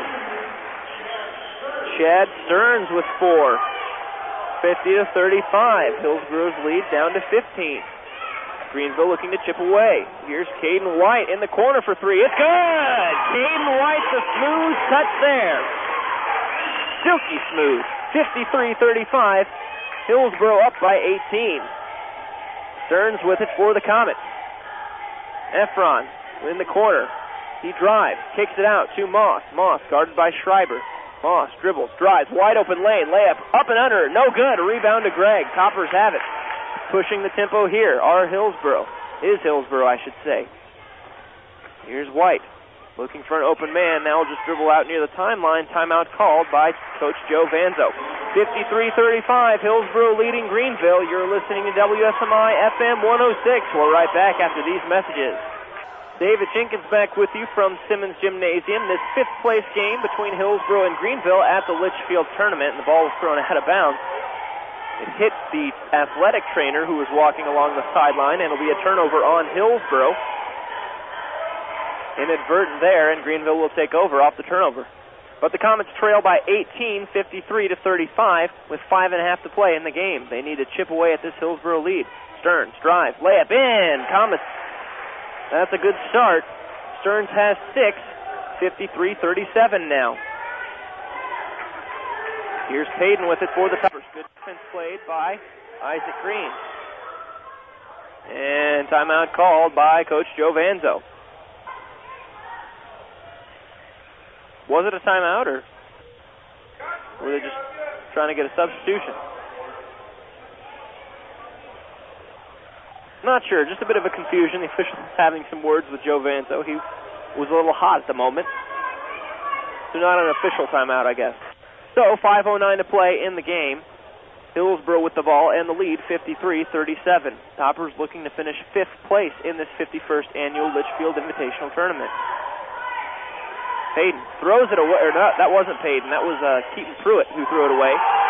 Chad Stearns with four. fifty to thirty-five. Hillsboro's lead down to fifteen. Greenville looking to chip away. Here's Caden White in the corner for three. It's good! Caden White, the smooth touch there. Silky smooth. fifty-three thirty-five. Hillsboro up by eighteen. Stearns with it for the Comets. Efron in the corner. He drives, kicks it out to Moss. Moss guarded by Schreiber. Moss dribbles, drives, wide open lane, layup, up and under, no good. A rebound to Gregg. Toppers have it. Pushing the tempo here are Hillsboro. Is Hillsboro, I should say. Here's White. Looking for an open man. Now will just dribble out near the timeline. Timeout called by Coach Joe Vanzo. fifty-three thirty-five, Hillsboro leading Greenville. You're listening to W S M I F M one oh six. We're right back after these messages. David Jenkins back with you from Simmons Gymnasium. This fifth place game between Hillsboro and Greenville at the Litchfield tournament, and the ball was thrown out of bounds. It hit the athletic trainer who was walking along the sideline, and it'll be a turnover on Hillsboro. Inadvertent there, and Greenville will take over off the turnover. But the Comets trail by eighteen, fifty-three to thirty-five, with five and a half to play in the game. They need to chip away at this Hillsboro lead. Stearns drives, layup in. Comets. That's a good start. Stearns has six, fifty-three thirty-seven now. Here's Payton with it for the Toppers. Good defense played by Isaac Green. And timeout called by Coach Joe Vanzo. Was it a timeout, or were they just trying to get a substitution? Not sure. Just a bit of a confusion. The official was having some words with Joe Vanzo. He was a little hot at the moment. So not an official timeout, I guess. So five oh nine to play in the game. Hillsboro with the ball and the lead, fifty-three thirty-seven. Toppers looking to finish fifth place in this fifty-first annual Litchfield Invitational Tournament. Payton throws it away, or not, that wasn't Payton, that was uh, Keaton Pruitt who threw it away.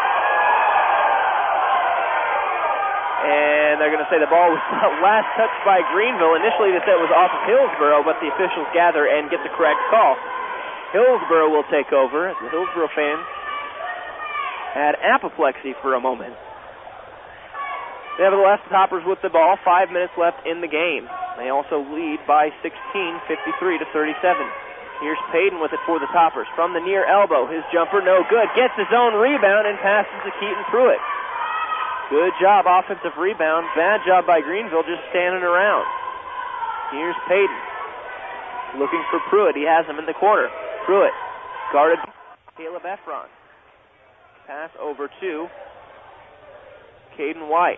And they're going to say the ball was last touched by Greenville. Initially they said it was off of Hillsboro, but the officials gather and get the correct call. Hillsboro will take over. The Hillsboro fans had apoplexy for a moment. Nevertheless, the Toppers with the ball, five minutes left in the game. They also lead by sixteen, fifty-three to thirty-seven. Here's Payton with it for the Toppers. From the near elbow, his jumper no good. Gets his own rebound and passes to Keaton Pruitt. Good job, offensive rebound. Bad job by Greenville just standing around. Here's Payton looking for Pruitt. He has him in the corner. Pruitt guarded Caleb Efron. Pass over to Caden White.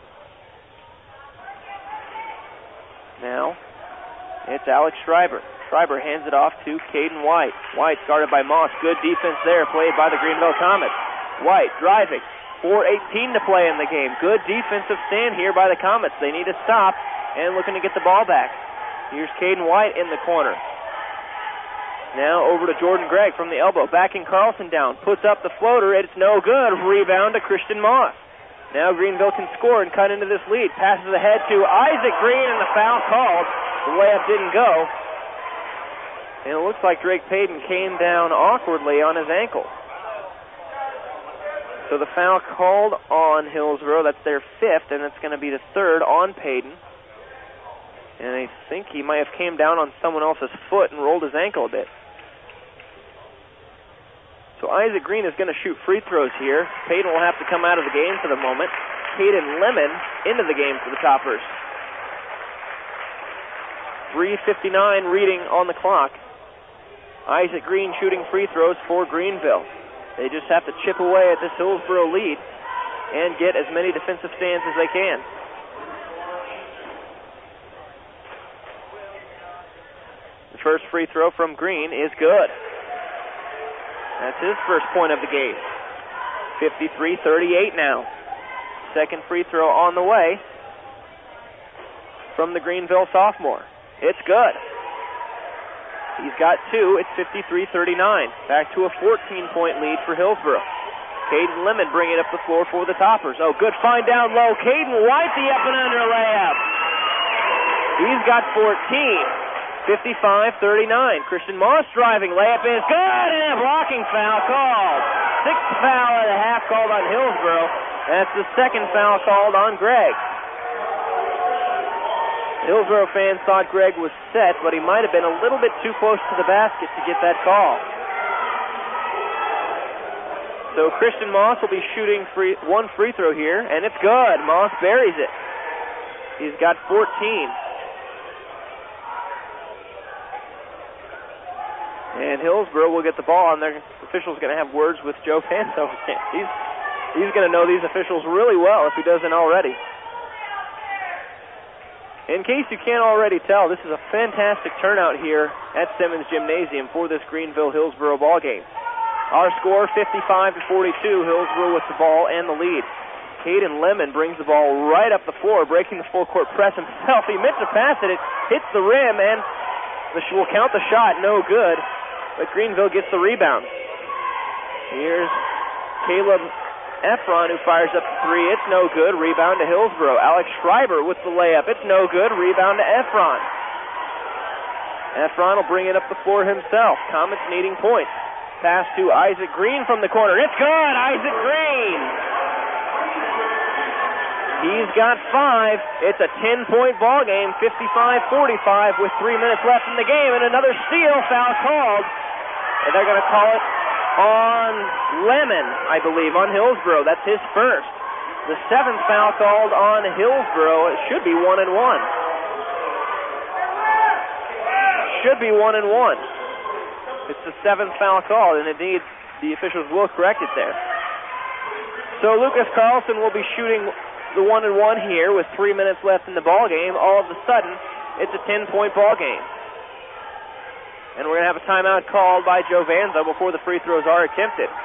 Now it's Alex Schreiber. Schreiber hands it off to Caden White. White's guarded by Moss. Good defense there, played by the Greenville Comets. White driving. four eighteen to play in the game. Good defensive stand here by the Comets. They need to stop and looking to get the ball back. Here's Caden White in the corner. Now over to Jordan Gregg from the elbow. Backing Carlson down. Puts up the floater. It's no good. Rebound to Christian Moss. Now Greenville can score and cut into this lead. Passes ahead to Isaac Green and the foul called. The layup didn't go. And it looks like Drake Payton came down awkwardly on his ankle. So the foul called on Hillsboro. That's their fifth, and it's going to be the third on Payton. And I think he might have came down on someone else's foot and rolled his ankle a bit. So Isaac Green is going to shoot free throws here. Payton will have to come out of the game for the moment. Caden Lemon into the game for the Toppers. three fifty-nine reading on the clock. Isaac Green shooting free throws for Greenville. They just have to chip away at this Hillsboro lead and get as many defensive stands as they can. The first free throw from Green is good. That's his first point of the game. fifty-three thirty-eight now. Second free throw on the way from the Greenville sophomore. It's good. He's got two. It's fifty-three thirty-nine. Back to a fourteen-point lead for Hillsboro. Caden Lemon bringing up the floor for the Toppers. Oh, good find down low. Caden White, the up and under layup. He's got fourteen. fifty-five thirty-nine. Christian Moss driving. Layup is good, and a blocking foul called. Sixth foul and a half called on Hillsboro. That's the second foul called on Gregg. Hillsboro fans thought Gregg was set, but he might have been a little bit too close to the basket to get that call. So Christian Moss will be shooting free, one free throw here, and it's good. Moss buries it. He's got fourteen. And Hillsboro will get the ball, and their official's going to have words with Joe Fanto. he's he's going to know these officials really well if he doesn't already. In case you can't already tell, this is a fantastic turnout here at Simmons Gymnasium for this Greenville-Hillsboro ball game. Our score, fifty-five to forty-two. Hillsboro with the ball and the lead. Caden Lemon brings the ball right up the floor, breaking the full-court press himself. He meant to pass it. It hits the rim, and the sh- will count the shot. No good. But Greenville gets the rebound. Here's Caleb Efron, who fires up the three. It's no good. Rebound to Hillsboro. Alex Schreiber with the layup. It's no good. Rebound to Efron. Efron will bring it up the floor himself. Comets needing points. Pass to Isaac Green from the corner. It's good. Isaac Green. He's got five. It's a ten-point ball game, fifty-five forty-five with three minutes left in the game, and another steal. Foul called. And they're going to call it on Lemon, I believe, on Hillsboro. That's his first. The seventh foul called on Hillsboro. It should be one and one. Should be one and one. It's the seventh foul called, and indeed the officials will correct it there. So Lucas Carlson will be shooting the one and one here with three minutes left in the ball game. All of a sudden, it's a ten-point ball game. And we're going to have a timeout called by Joe Vanzo before the free throws are attempted.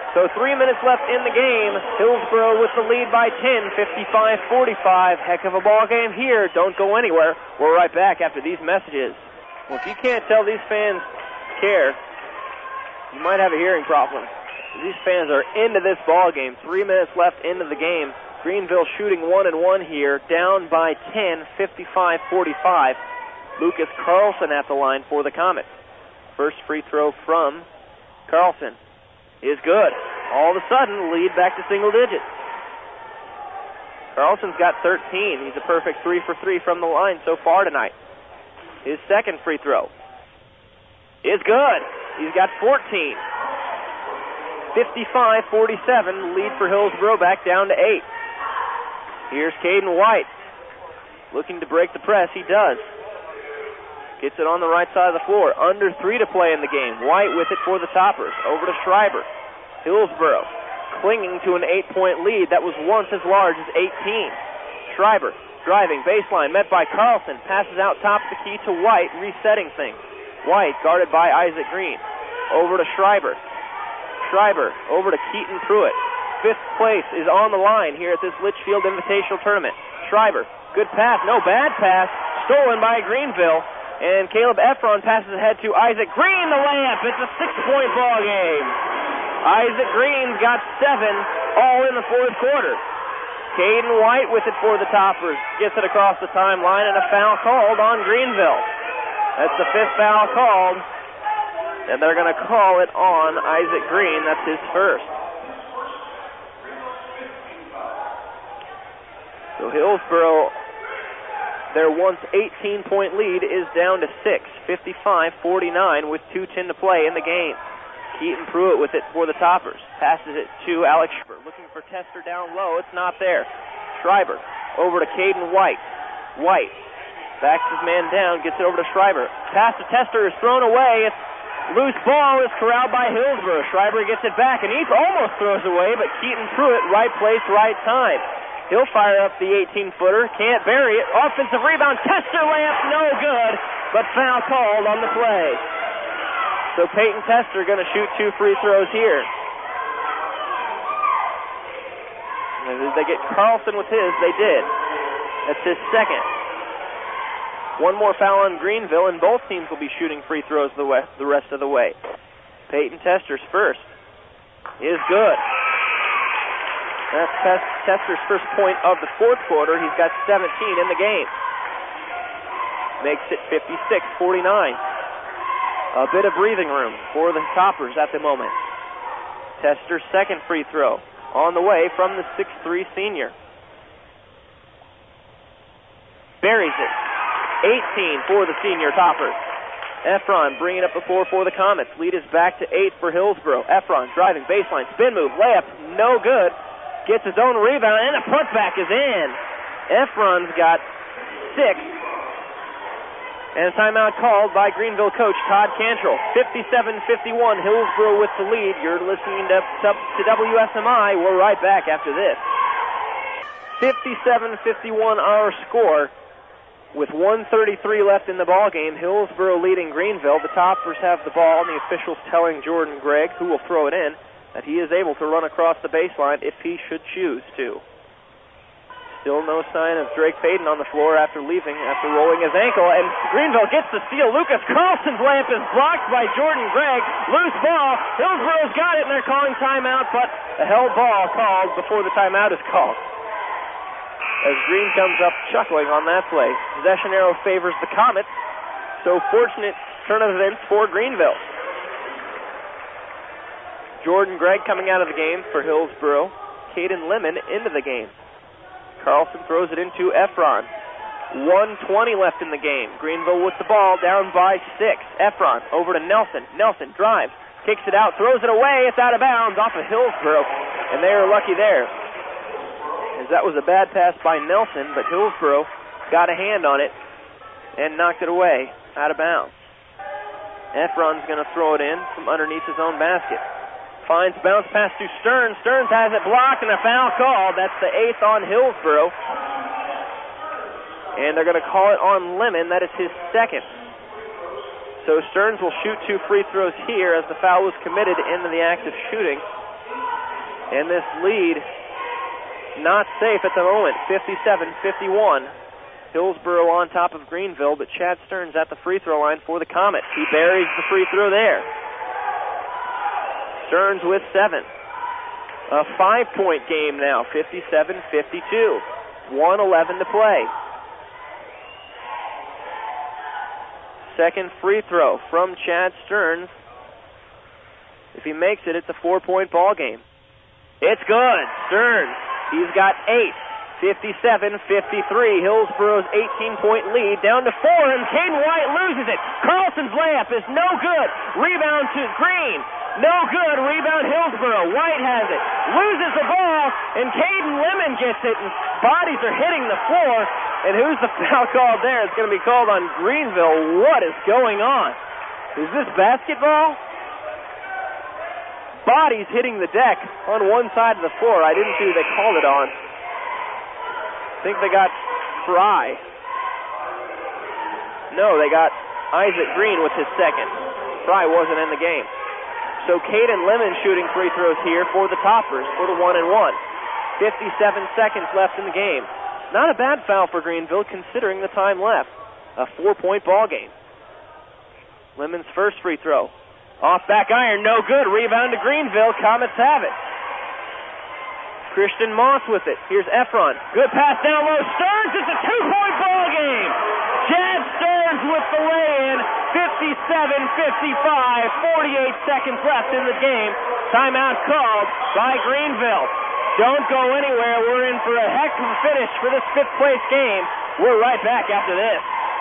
So three minutes left in the game. Hillsboro with the lead by ten, fifty-five forty-five. Heck of a ball game here. Don't go anywhere. We're right back after these messages. Well, if you can't tell these fans care, you might have a hearing problem. These fans are into this ball game. Three minutes left into the game. Greenville shooting one and one here, down by ten, fifty-five forty-five. Lucas Carlson at the line for the Comets. First free throw from Carlson is good. All of a sudden, lead back to single digits. Carlson's got thirteen. He's a perfect three for three from the line so far tonight. His second free throw is good. He's got fourteen. fifty-five forty-seven, lead for Hillsboro back down to eight. Here's Caden White. Looking to break the press. He does. Gets it on the right side of the floor. Under three to play in the game. White with it for the Toppers. Over to Schreiber. Hillsboro clinging to an eight-point lead that was once as large as eighteen. Schreiber driving baseline, met by Carlson. Passes out top of the key to White, resetting things. White guarded by Isaac Green. Over to Schreiber. Schreiber over to Keaton Pruitt. Fifth place is on the line here at this Litchfield Invitational Tournament. Schreiber, good pass, no bad pass, stolen by Greenville. And Caleb Efron passes ahead to Isaac Green, the layup. It's a six-point ball game. Isaac Green's got seven, all in the fourth quarter. Caden White with it for the Toppers. Gets it across the timeline, and a foul called on Greenville. That's the fifth foul called. And they're going to call it on Isaac Green. That's his first. So Hillsboro, their once eighteen-point lead is down to six, fifty-five forty-nine with two ten to play in the game. Keaton Pruitt with it for the Toppers. Passes it to Alex Schreiber. Looking for Tester down low. It's not there. Schreiber over to Caden White. White backs his man down, gets it over to Schreiber. Pass to Tester is thrown away. It's loose ball is corralled by Hillsboro. Schreiber gets it back, and he almost throws away, but Keaton Pruitt, right place, right time. He'll fire up the eighteen-footer. Can't bury it. Offensive rebound. Tester layup, no good, but foul called on the play. So Peyton Tester going to shoot two free throws here. And as they get Carlson with his, they did. That's his second. One more foul on Greenville, and both teams will be shooting free throws the, way, the rest of the way. Peyton Tester's first is good. That's Tester's first point of the fourth quarter. He's got seventeen in the game. Makes it fifty-six forty-nine. A bit of breathing room for the Toppers at the moment. Tester's second free throw on the way from the six three senior. Buries it. eighteen for the senior Toppers. Efron bringing up the floor for the Comets. Lead is back to eight for Hillsboro. Efron driving baseline, spin move, layup, no good. Gets his own rebound, and a putback is in. Efron's got six. And a timeout called by Greenville coach Todd Cantrell. fifty-seven fifty-one, Hillsboro with the lead. You're listening to, to, to W S M I. We're right back after this. fifty-seven fifty-one our score. With one thirty-three left in the ball game, Hillsboro leading Greenville. The Toppers have the ball, and the officials telling Jordan Gregg, who will throw it in, that he is able to run across the baseline if he should choose to. Still no sign of Drake Payton on the floor after leaving, after rolling his ankle, and Greenville gets the steal. Lucas Carlson's layup is blocked by Jordan Gregg. Loose ball. Hillsboro's got it, and they're calling timeout, but a held ball called before the timeout is called. As Green comes up chuckling on that play. Possession arrow favors the Comets, so fortunate turn of events for Greenville. Jordan Gregg coming out of the game for Hillsboro. Caden Lemon into the game. Carlson throws it into Efron. one twenty left in the game. Greenville with the ball, down by six. Efron over to Nelson. Nelson drives, kicks it out, throws it away. It's out of bounds off of Hillsboro, and they are lucky there. As that was a bad pass by Nelson, but Hillsboro got a hand on it and knocked it away out of bounds. Efron's going to throw it in from underneath his own basket. Finds bounce pass to Stearns. Stearns has it blocked and a foul called. That's the eighth on Hillsboro. And they're going to call it on Lemon. That is his second. So Stearns will shoot two free throws here as the foul was committed into the act of shooting. And this lead not safe at the moment, fifty-seven fifty-one. Hillsboro on top of Greenville, but Chad Stearns at the free throw line for the Comets. He buries the free throw there. Stearns with seven. A five-point game now, fifty-seven fifty-two. one eleven to play. Second free throw from Chad Stearns. If he makes it, it's a four-point ball game. It's good. Stearns, he's got eight. fifty-seven fifty-three. Hillsboro's eighteen-point lead down to four, and Caden White loses it. Carlson's layup is no good. Rebound to Green. No good. Rebound Hillsboro. White has it. Loses the ball, and Caden Lemon gets it, and bodies are hitting the floor. And who's the foul called there? It's going to be called on Greenville. What is going on? Is this basketball? Bodies hitting the deck on one side of the floor. I didn't see who they called it on. I think they got Fry. No, they got Isaac Green with his second. Fry wasn't in the game. So Caden Lemon shooting free throws here for the Toppers for the one and one. fifty-seven seconds left in the game. Not a bad foul for Greenville considering the time left. A four-point ball game. Lemon's first free throw. Off back iron, no good. Rebound to Greenville. Comets have it. Christian Moss with it. Here's Efron. Good pass down low. Stearns, it's a two-point ball game. Chad Stearns with the lay-in. fifty-seven fifty-five. forty-eight seconds left in the game. Timeout called by Greenville. Don't go anywhere. We're in for a heck of a finish for this fifth-place game. We're right back after this.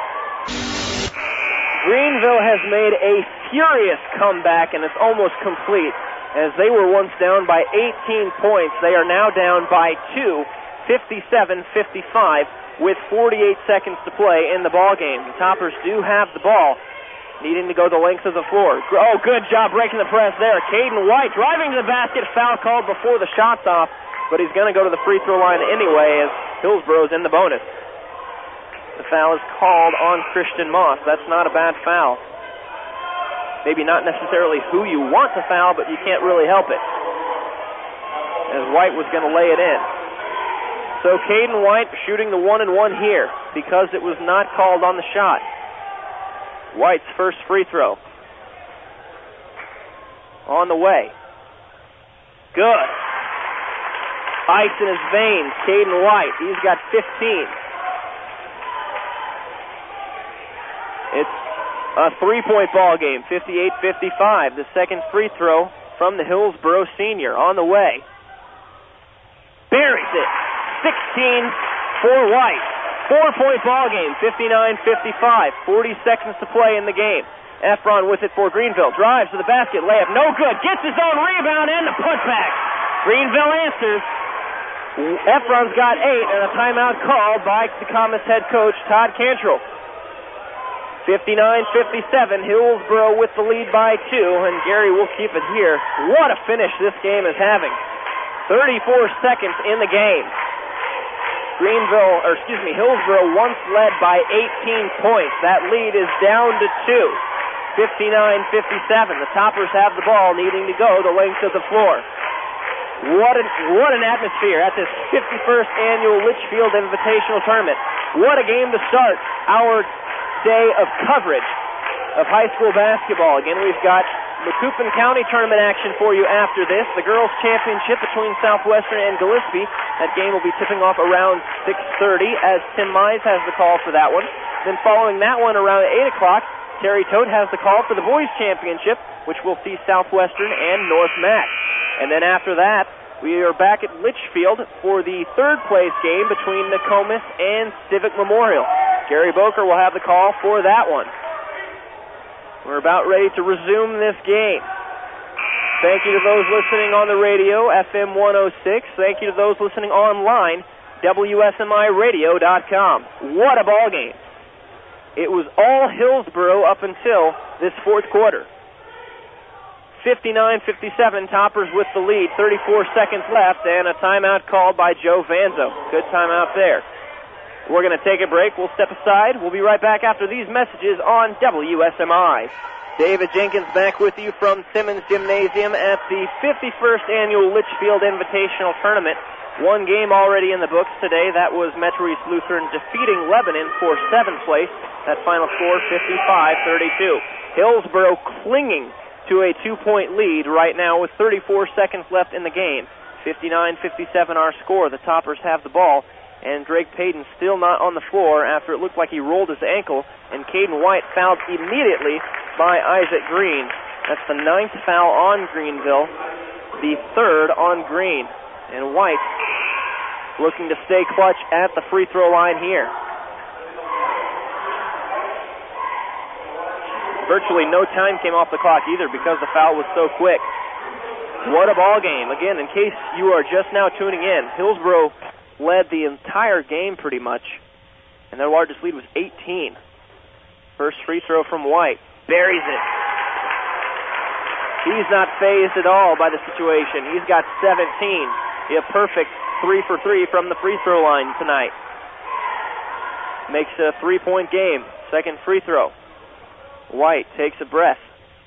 Greenville has made a furious comeback, and it's almost complete. As they were once down by eighteen points, they are now down by two, fifty-seven fifty-five, with forty-eight seconds to play in the ball game. The Toppers do have the ball, needing to go the length of the floor. Oh, good job breaking the press there. Caden White driving to the basket, foul called before the shot's off, but he's going to go to the free throw line anyway as Hillsboro's in the bonus. The foul is called on Christian Moss. That's not a bad foul. Maybe not necessarily who you want to foul, but you can't really help it, as White was going to lay it in. So Caden White shooting the one and one here because it was not called on the shot. White's first free throw. On the way. Good. Ice in his veins. Caden White. He's got fifteen. It's a three-point ball game, fifty-eight fifty-five. The second free throw from the Hillsboro senior on the way. Buries it. sixteen for White. Four-point ball game, fifty-nine fifty-five. forty seconds to play in the game. Efron with it for Greenville. Drives to the basket. Layup no good. Gets his own rebound and the putback. Greenville answers. Efron's got eight and a timeout called by the Comets head coach Todd Cantrell. fifty-nine fifty-seven. Hillsboro with the lead by two, and Gary will keep it here. What a finish this game is having. thirty-four seconds in the game. Greenville, or excuse me, Hillsboro once led by eighteen points. That lead is down to two. fifty-nine fifty-seven. The Toppers have the ball, needing to go the length of the floor. What an, what an atmosphere at this fifty-first annual Litchfield Invitational Tournament. What a game to start our day of coverage of high school basketball. Again, we've got Macoupin County tournament action for you after this. The girls' championship between Southwestern and Gillespie. That game will be tipping off around six thirty as Tim Mize has the call for that one. Then following that one around eight o'clock, Terry Todt has the call for the boys' championship, which will see Southwestern and North Mac. And then after that, we are back at Litchfield for the third place game between Nokomis and Civic Memorial. Gary Boker will have the call for that one. We're about ready to resume this game. Thank you to those listening on the radio, F M one oh six. Thank you to those listening online, W S M I radio dot com. What a ball game. It was all Hillsboro up until this fourth quarter. fifty-nine fifty-seven, Toppers with the lead, thirty-four seconds left, and a timeout called by Joe Vanzo. Good timeout there. We're going to take a break. We'll step aside. We'll be right back after these messages on W S M I. David Jenkins back with you from Simmons Gymnasium at the fifty-first Annual Litchfield Invitational Tournament. One game already in the books today. That was Metro East Lutheran defeating Lebanon for seventh place. That final score, fifty-five thirty-two. Hillsboro clinging to a two-point lead right now with thirty-four seconds left in the game. fifty-nine fifty-seven our score. The Toppers have the ball, and Drake Payton still not on the floor after it looked like he rolled his ankle, and Caden White fouled immediately by Isaac Green. That's the ninth foul on Greenville, the third on Green. And White looking to stay clutch at the free throw line here. Virtually no time came off the clock either because the foul was so quick. What a ball game. Again, in case you are just now tuning in, Hillsboro led the entire game pretty much, and their largest lead was eighteen. First free throw from White. Buries it. He's not fazed at all by the situation. He's got seventeen. A perfect three for three from the free throw line tonight. Makes a three-point game. Second free throw. White takes a breath.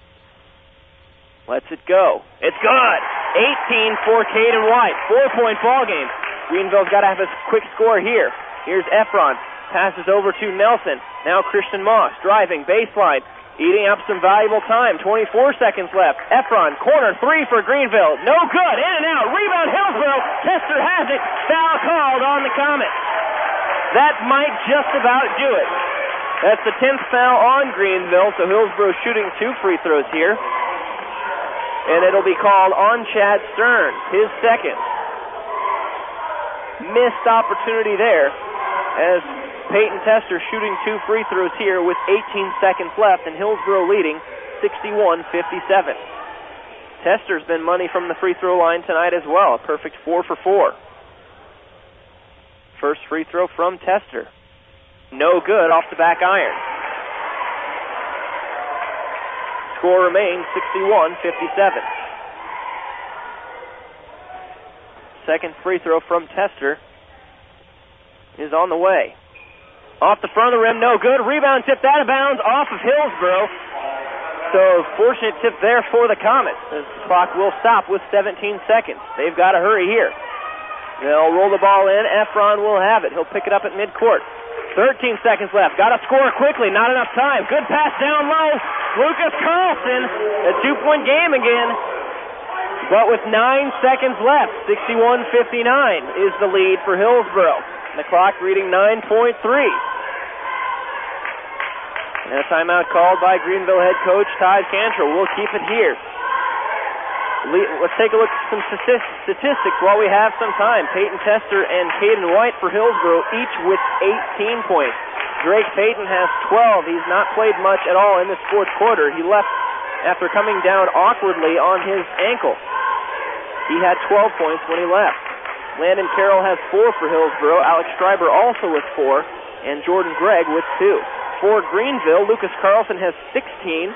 Lets it go. It's good. eighteen for Caden White. Four-point ball game. Greenville's got to have a quick score here. Here's Efron. Passes over to Nelson. Now Christian Moss driving baseline. Eating up some valuable time. twenty-four seconds left. Efron, corner three for Greenville. No good. In and out. Rebound Hillsboro. Tester has it. Foul called on the Comet. That might just about do it. That's the tenth foul on Greenville, so Hillsboro shooting two free throws here. And it'll be called on Chad Stern, his second. Missed opportunity there as Peyton Tester shooting two free throws here with eighteen seconds left, and Hillsboro leading sixty-one fifty-seven. Tester's been money from the free throw line tonight as well, a perfect four for four. First free throw from Tester. No good off the back iron. Score remains sixty-one fifty-seven. Second free throw from Tester is on the way. Off the front of the rim, no good. Rebound tipped out of bounds off of Hillsboro. So fortunate tip there for the Comets. The clock will stop with seventeen seconds. They've got to hurry here. They'll roll the ball in. Efron will have it. He'll pick it up at midcourt. thirteen seconds left. Got to score quickly. Not enough time. Good pass down low. Lucas Carlson. A two-point game again. But with nine seconds left, sixty-one fifty-nine is the lead for Hillsboro. The clock reading nine point three. And a timeout called by Greenville head coach Todd Cantrell. We'll keep it here. Let's take a look at some statistics while we have some time. Peyton Tester and Caden White for Hillsboro, each with eighteen points. Drake Payton has twelve. He's not played much at all in this fourth quarter. He left after coming down awkwardly on his ankle. He had twelve points when he left. Landon Carroll has four for Hillsboro. Alex Schreiber also with four. And Jordan Gregg with two. For Greenville, Lucas Carlson has sixteen.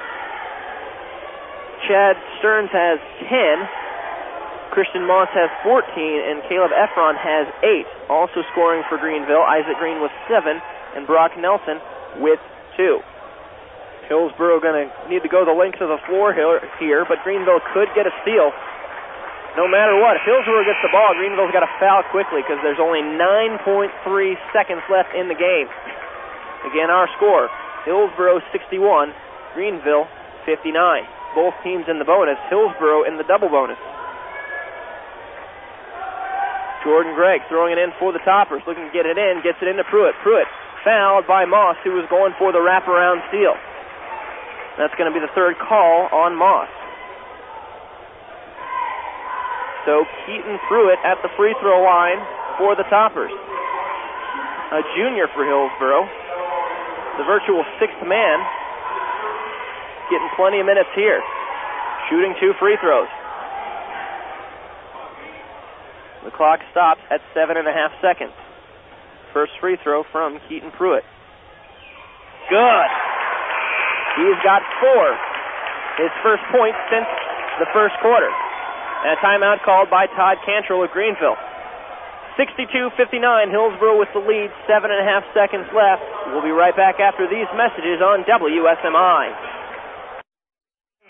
Chad Stearns has ten. Christian Moss has fourteen. And Caleb Efron has eight. Also scoring for Greenville, Isaac Green with seven. And Brock Nelson with two. Hillsboro going to need to go the length of the floor here, but Greenville could get a steal. No matter what, if Hillsboro gets the ball, Greenville's got to foul quickly because there's only nine point three seconds left in the game. Again, our score, Hillsboro sixty-one, Greenville fifty-nine. Both teams in the bonus, Hillsboro in the double bonus. Jordan Gregg throwing it in for the Toppers, looking to get it in, gets it into Pruitt. Pruitt fouled by Moss, who was going for the wraparound steal. That's going to be the third call on Moss. So Keaton Pruitt at the free throw line for the Toppers. A junior for Hillsboro. The virtual sixth man. Getting plenty of minutes here. Shooting two free throws. The clock stops at seven and a half seconds. First free throw from Keaton Pruitt. Good. He's got four. His first point since the first quarter. And a timeout called by Todd Cantrell of Greenville. sixty-two fifty-nine, Hillsboro with the lead, seven and a half seconds left. We'll be right back after these messages on W S M I.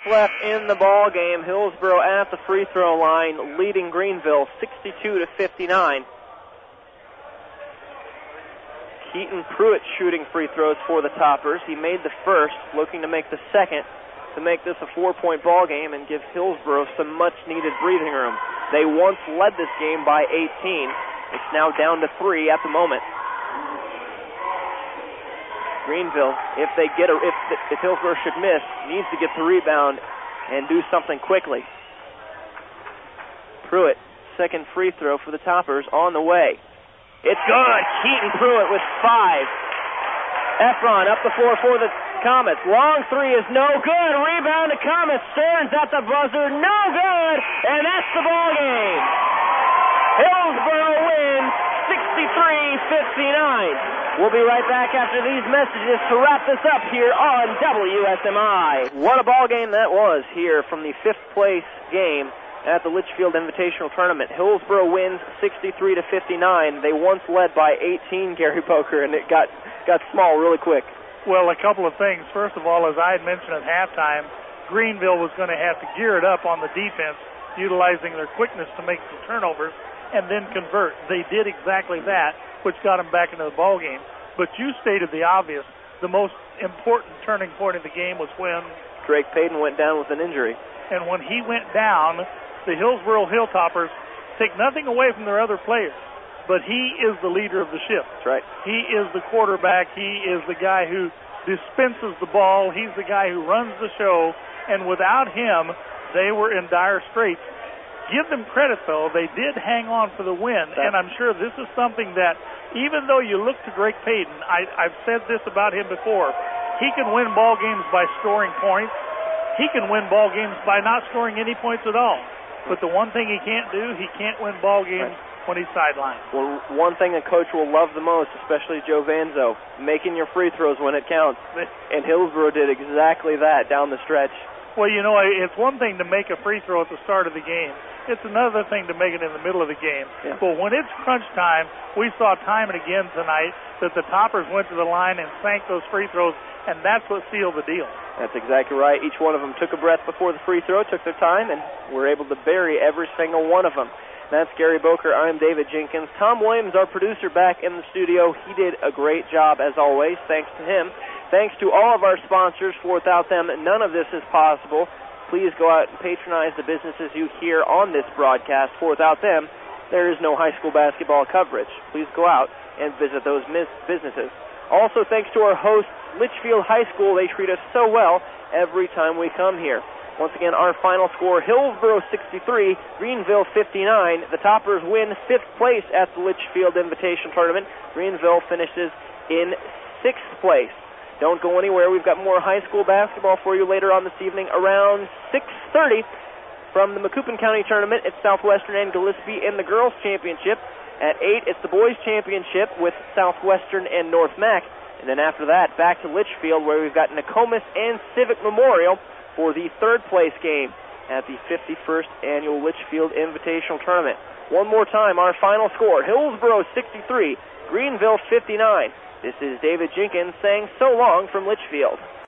left in the ball game. Hillsboro at the free throw line, leading Greenville sixty-two to fifty-nine. Keaton Pruitt shooting free throws for the Toppers. He made the first, looking to make the second to make this a four-point ball game and give Hillsboro some much-needed breathing room. They once led this game by eighteen. It's now down to three at the moment. Greenville, if they get a, if if Hillsboro should miss, needs to get the rebound and do something quickly. Pruitt, second free throw for the Toppers on the way. It's good. Keaton Pruitt with five. Efron up the floor for the Comets. Long three is no good. Rebound to Comets. Stearns at the buzzer. No good. And that's the ball game. Hillsboro wins sixty-three fifty-nine. We'll be right back after these messages to wrap this up here on W S M I. What a ball game that was here from the fifth place game at the Litchfield Invitational Tournament. Hillsboro wins sixty-three to fifty-nine. They once led by eighteen, Gary Boker, and it got, got small really quick. Well, a couple of things. First of all, as I had mentioned at halftime, Greenville was going to have to gear it up on the defense, utilizing their quickness to make some turnovers and then convert. They did exactly that, which got them back into the ball game. But you stated the obvious. The most important turning point of the game was when Drake Payton went down with an injury. And when he went down, the Hillsboro Hilltoppers take nothing away from their other players, but he is the leader of the ship. That's right. He is the quarterback. He is the guy who dispenses the ball. He's the guy who runs the show. And without him, they were in dire straits. Give them credit, though. They did hang on for the win, and I'm sure this is something that, even though you look to Drake Payton, I, I've said this about him before, he can win ball games by scoring points. He can win ball games by not scoring any points at all. But the one thing he can't do, he can't win ball games right. when he's sidelined. Well, one thing a coach will love the most, especially Joe Vanzo, making your free throws when it counts. And Hillsboro did exactly that down the stretch. Well, you know, it's one thing to make a free throw at the start of the game. It's another thing to make it in the middle of the game. Yeah. But when it's crunch time, we saw time and again tonight that the Toppers went to the line and sank those free throws, and that's what sealed the deal. That's exactly right. Each one of them took a breath before the free throw, took their time, and were able to bury every single one of them. That's Gary Boker. I'm David Jenkins. Tom Williams, our producer, back in the studio. He did a great job, as always. Thanks to him. Thanks to all of our sponsors. For without them, none of this is possible. Please go out and patronize the businesses you hear on this broadcast. For without them, there is no high school basketball coverage. Please go out and visit those businesses. Also, thanks to our hosts, Litchfield High School. They treat us so well every time we come here. Once again, our final score, Hillsboro sixty-three, Greenville fifty-nine. The Toppers win fifth place at the Litchfield Invitational Tournament. Greenville finishes in sixth place. Don't go anywhere. We've got more high school basketball for you later on this evening around six thirty. From the Macoupin County Tournament, it's Southwestern and Gillespie in the Girls Championship. At eight, it's the Boys Championship with Southwestern and North Mac. And then after that, back to Litchfield, where we've got Nokomis and Civic Memorial for the third place game at the fifty-first Annual Litchfield Invitational Tournament. One more time, our final score, Hillsboro sixty-three, Greenville fifty-nine. This is David Jenkins saying so long from Litchfield.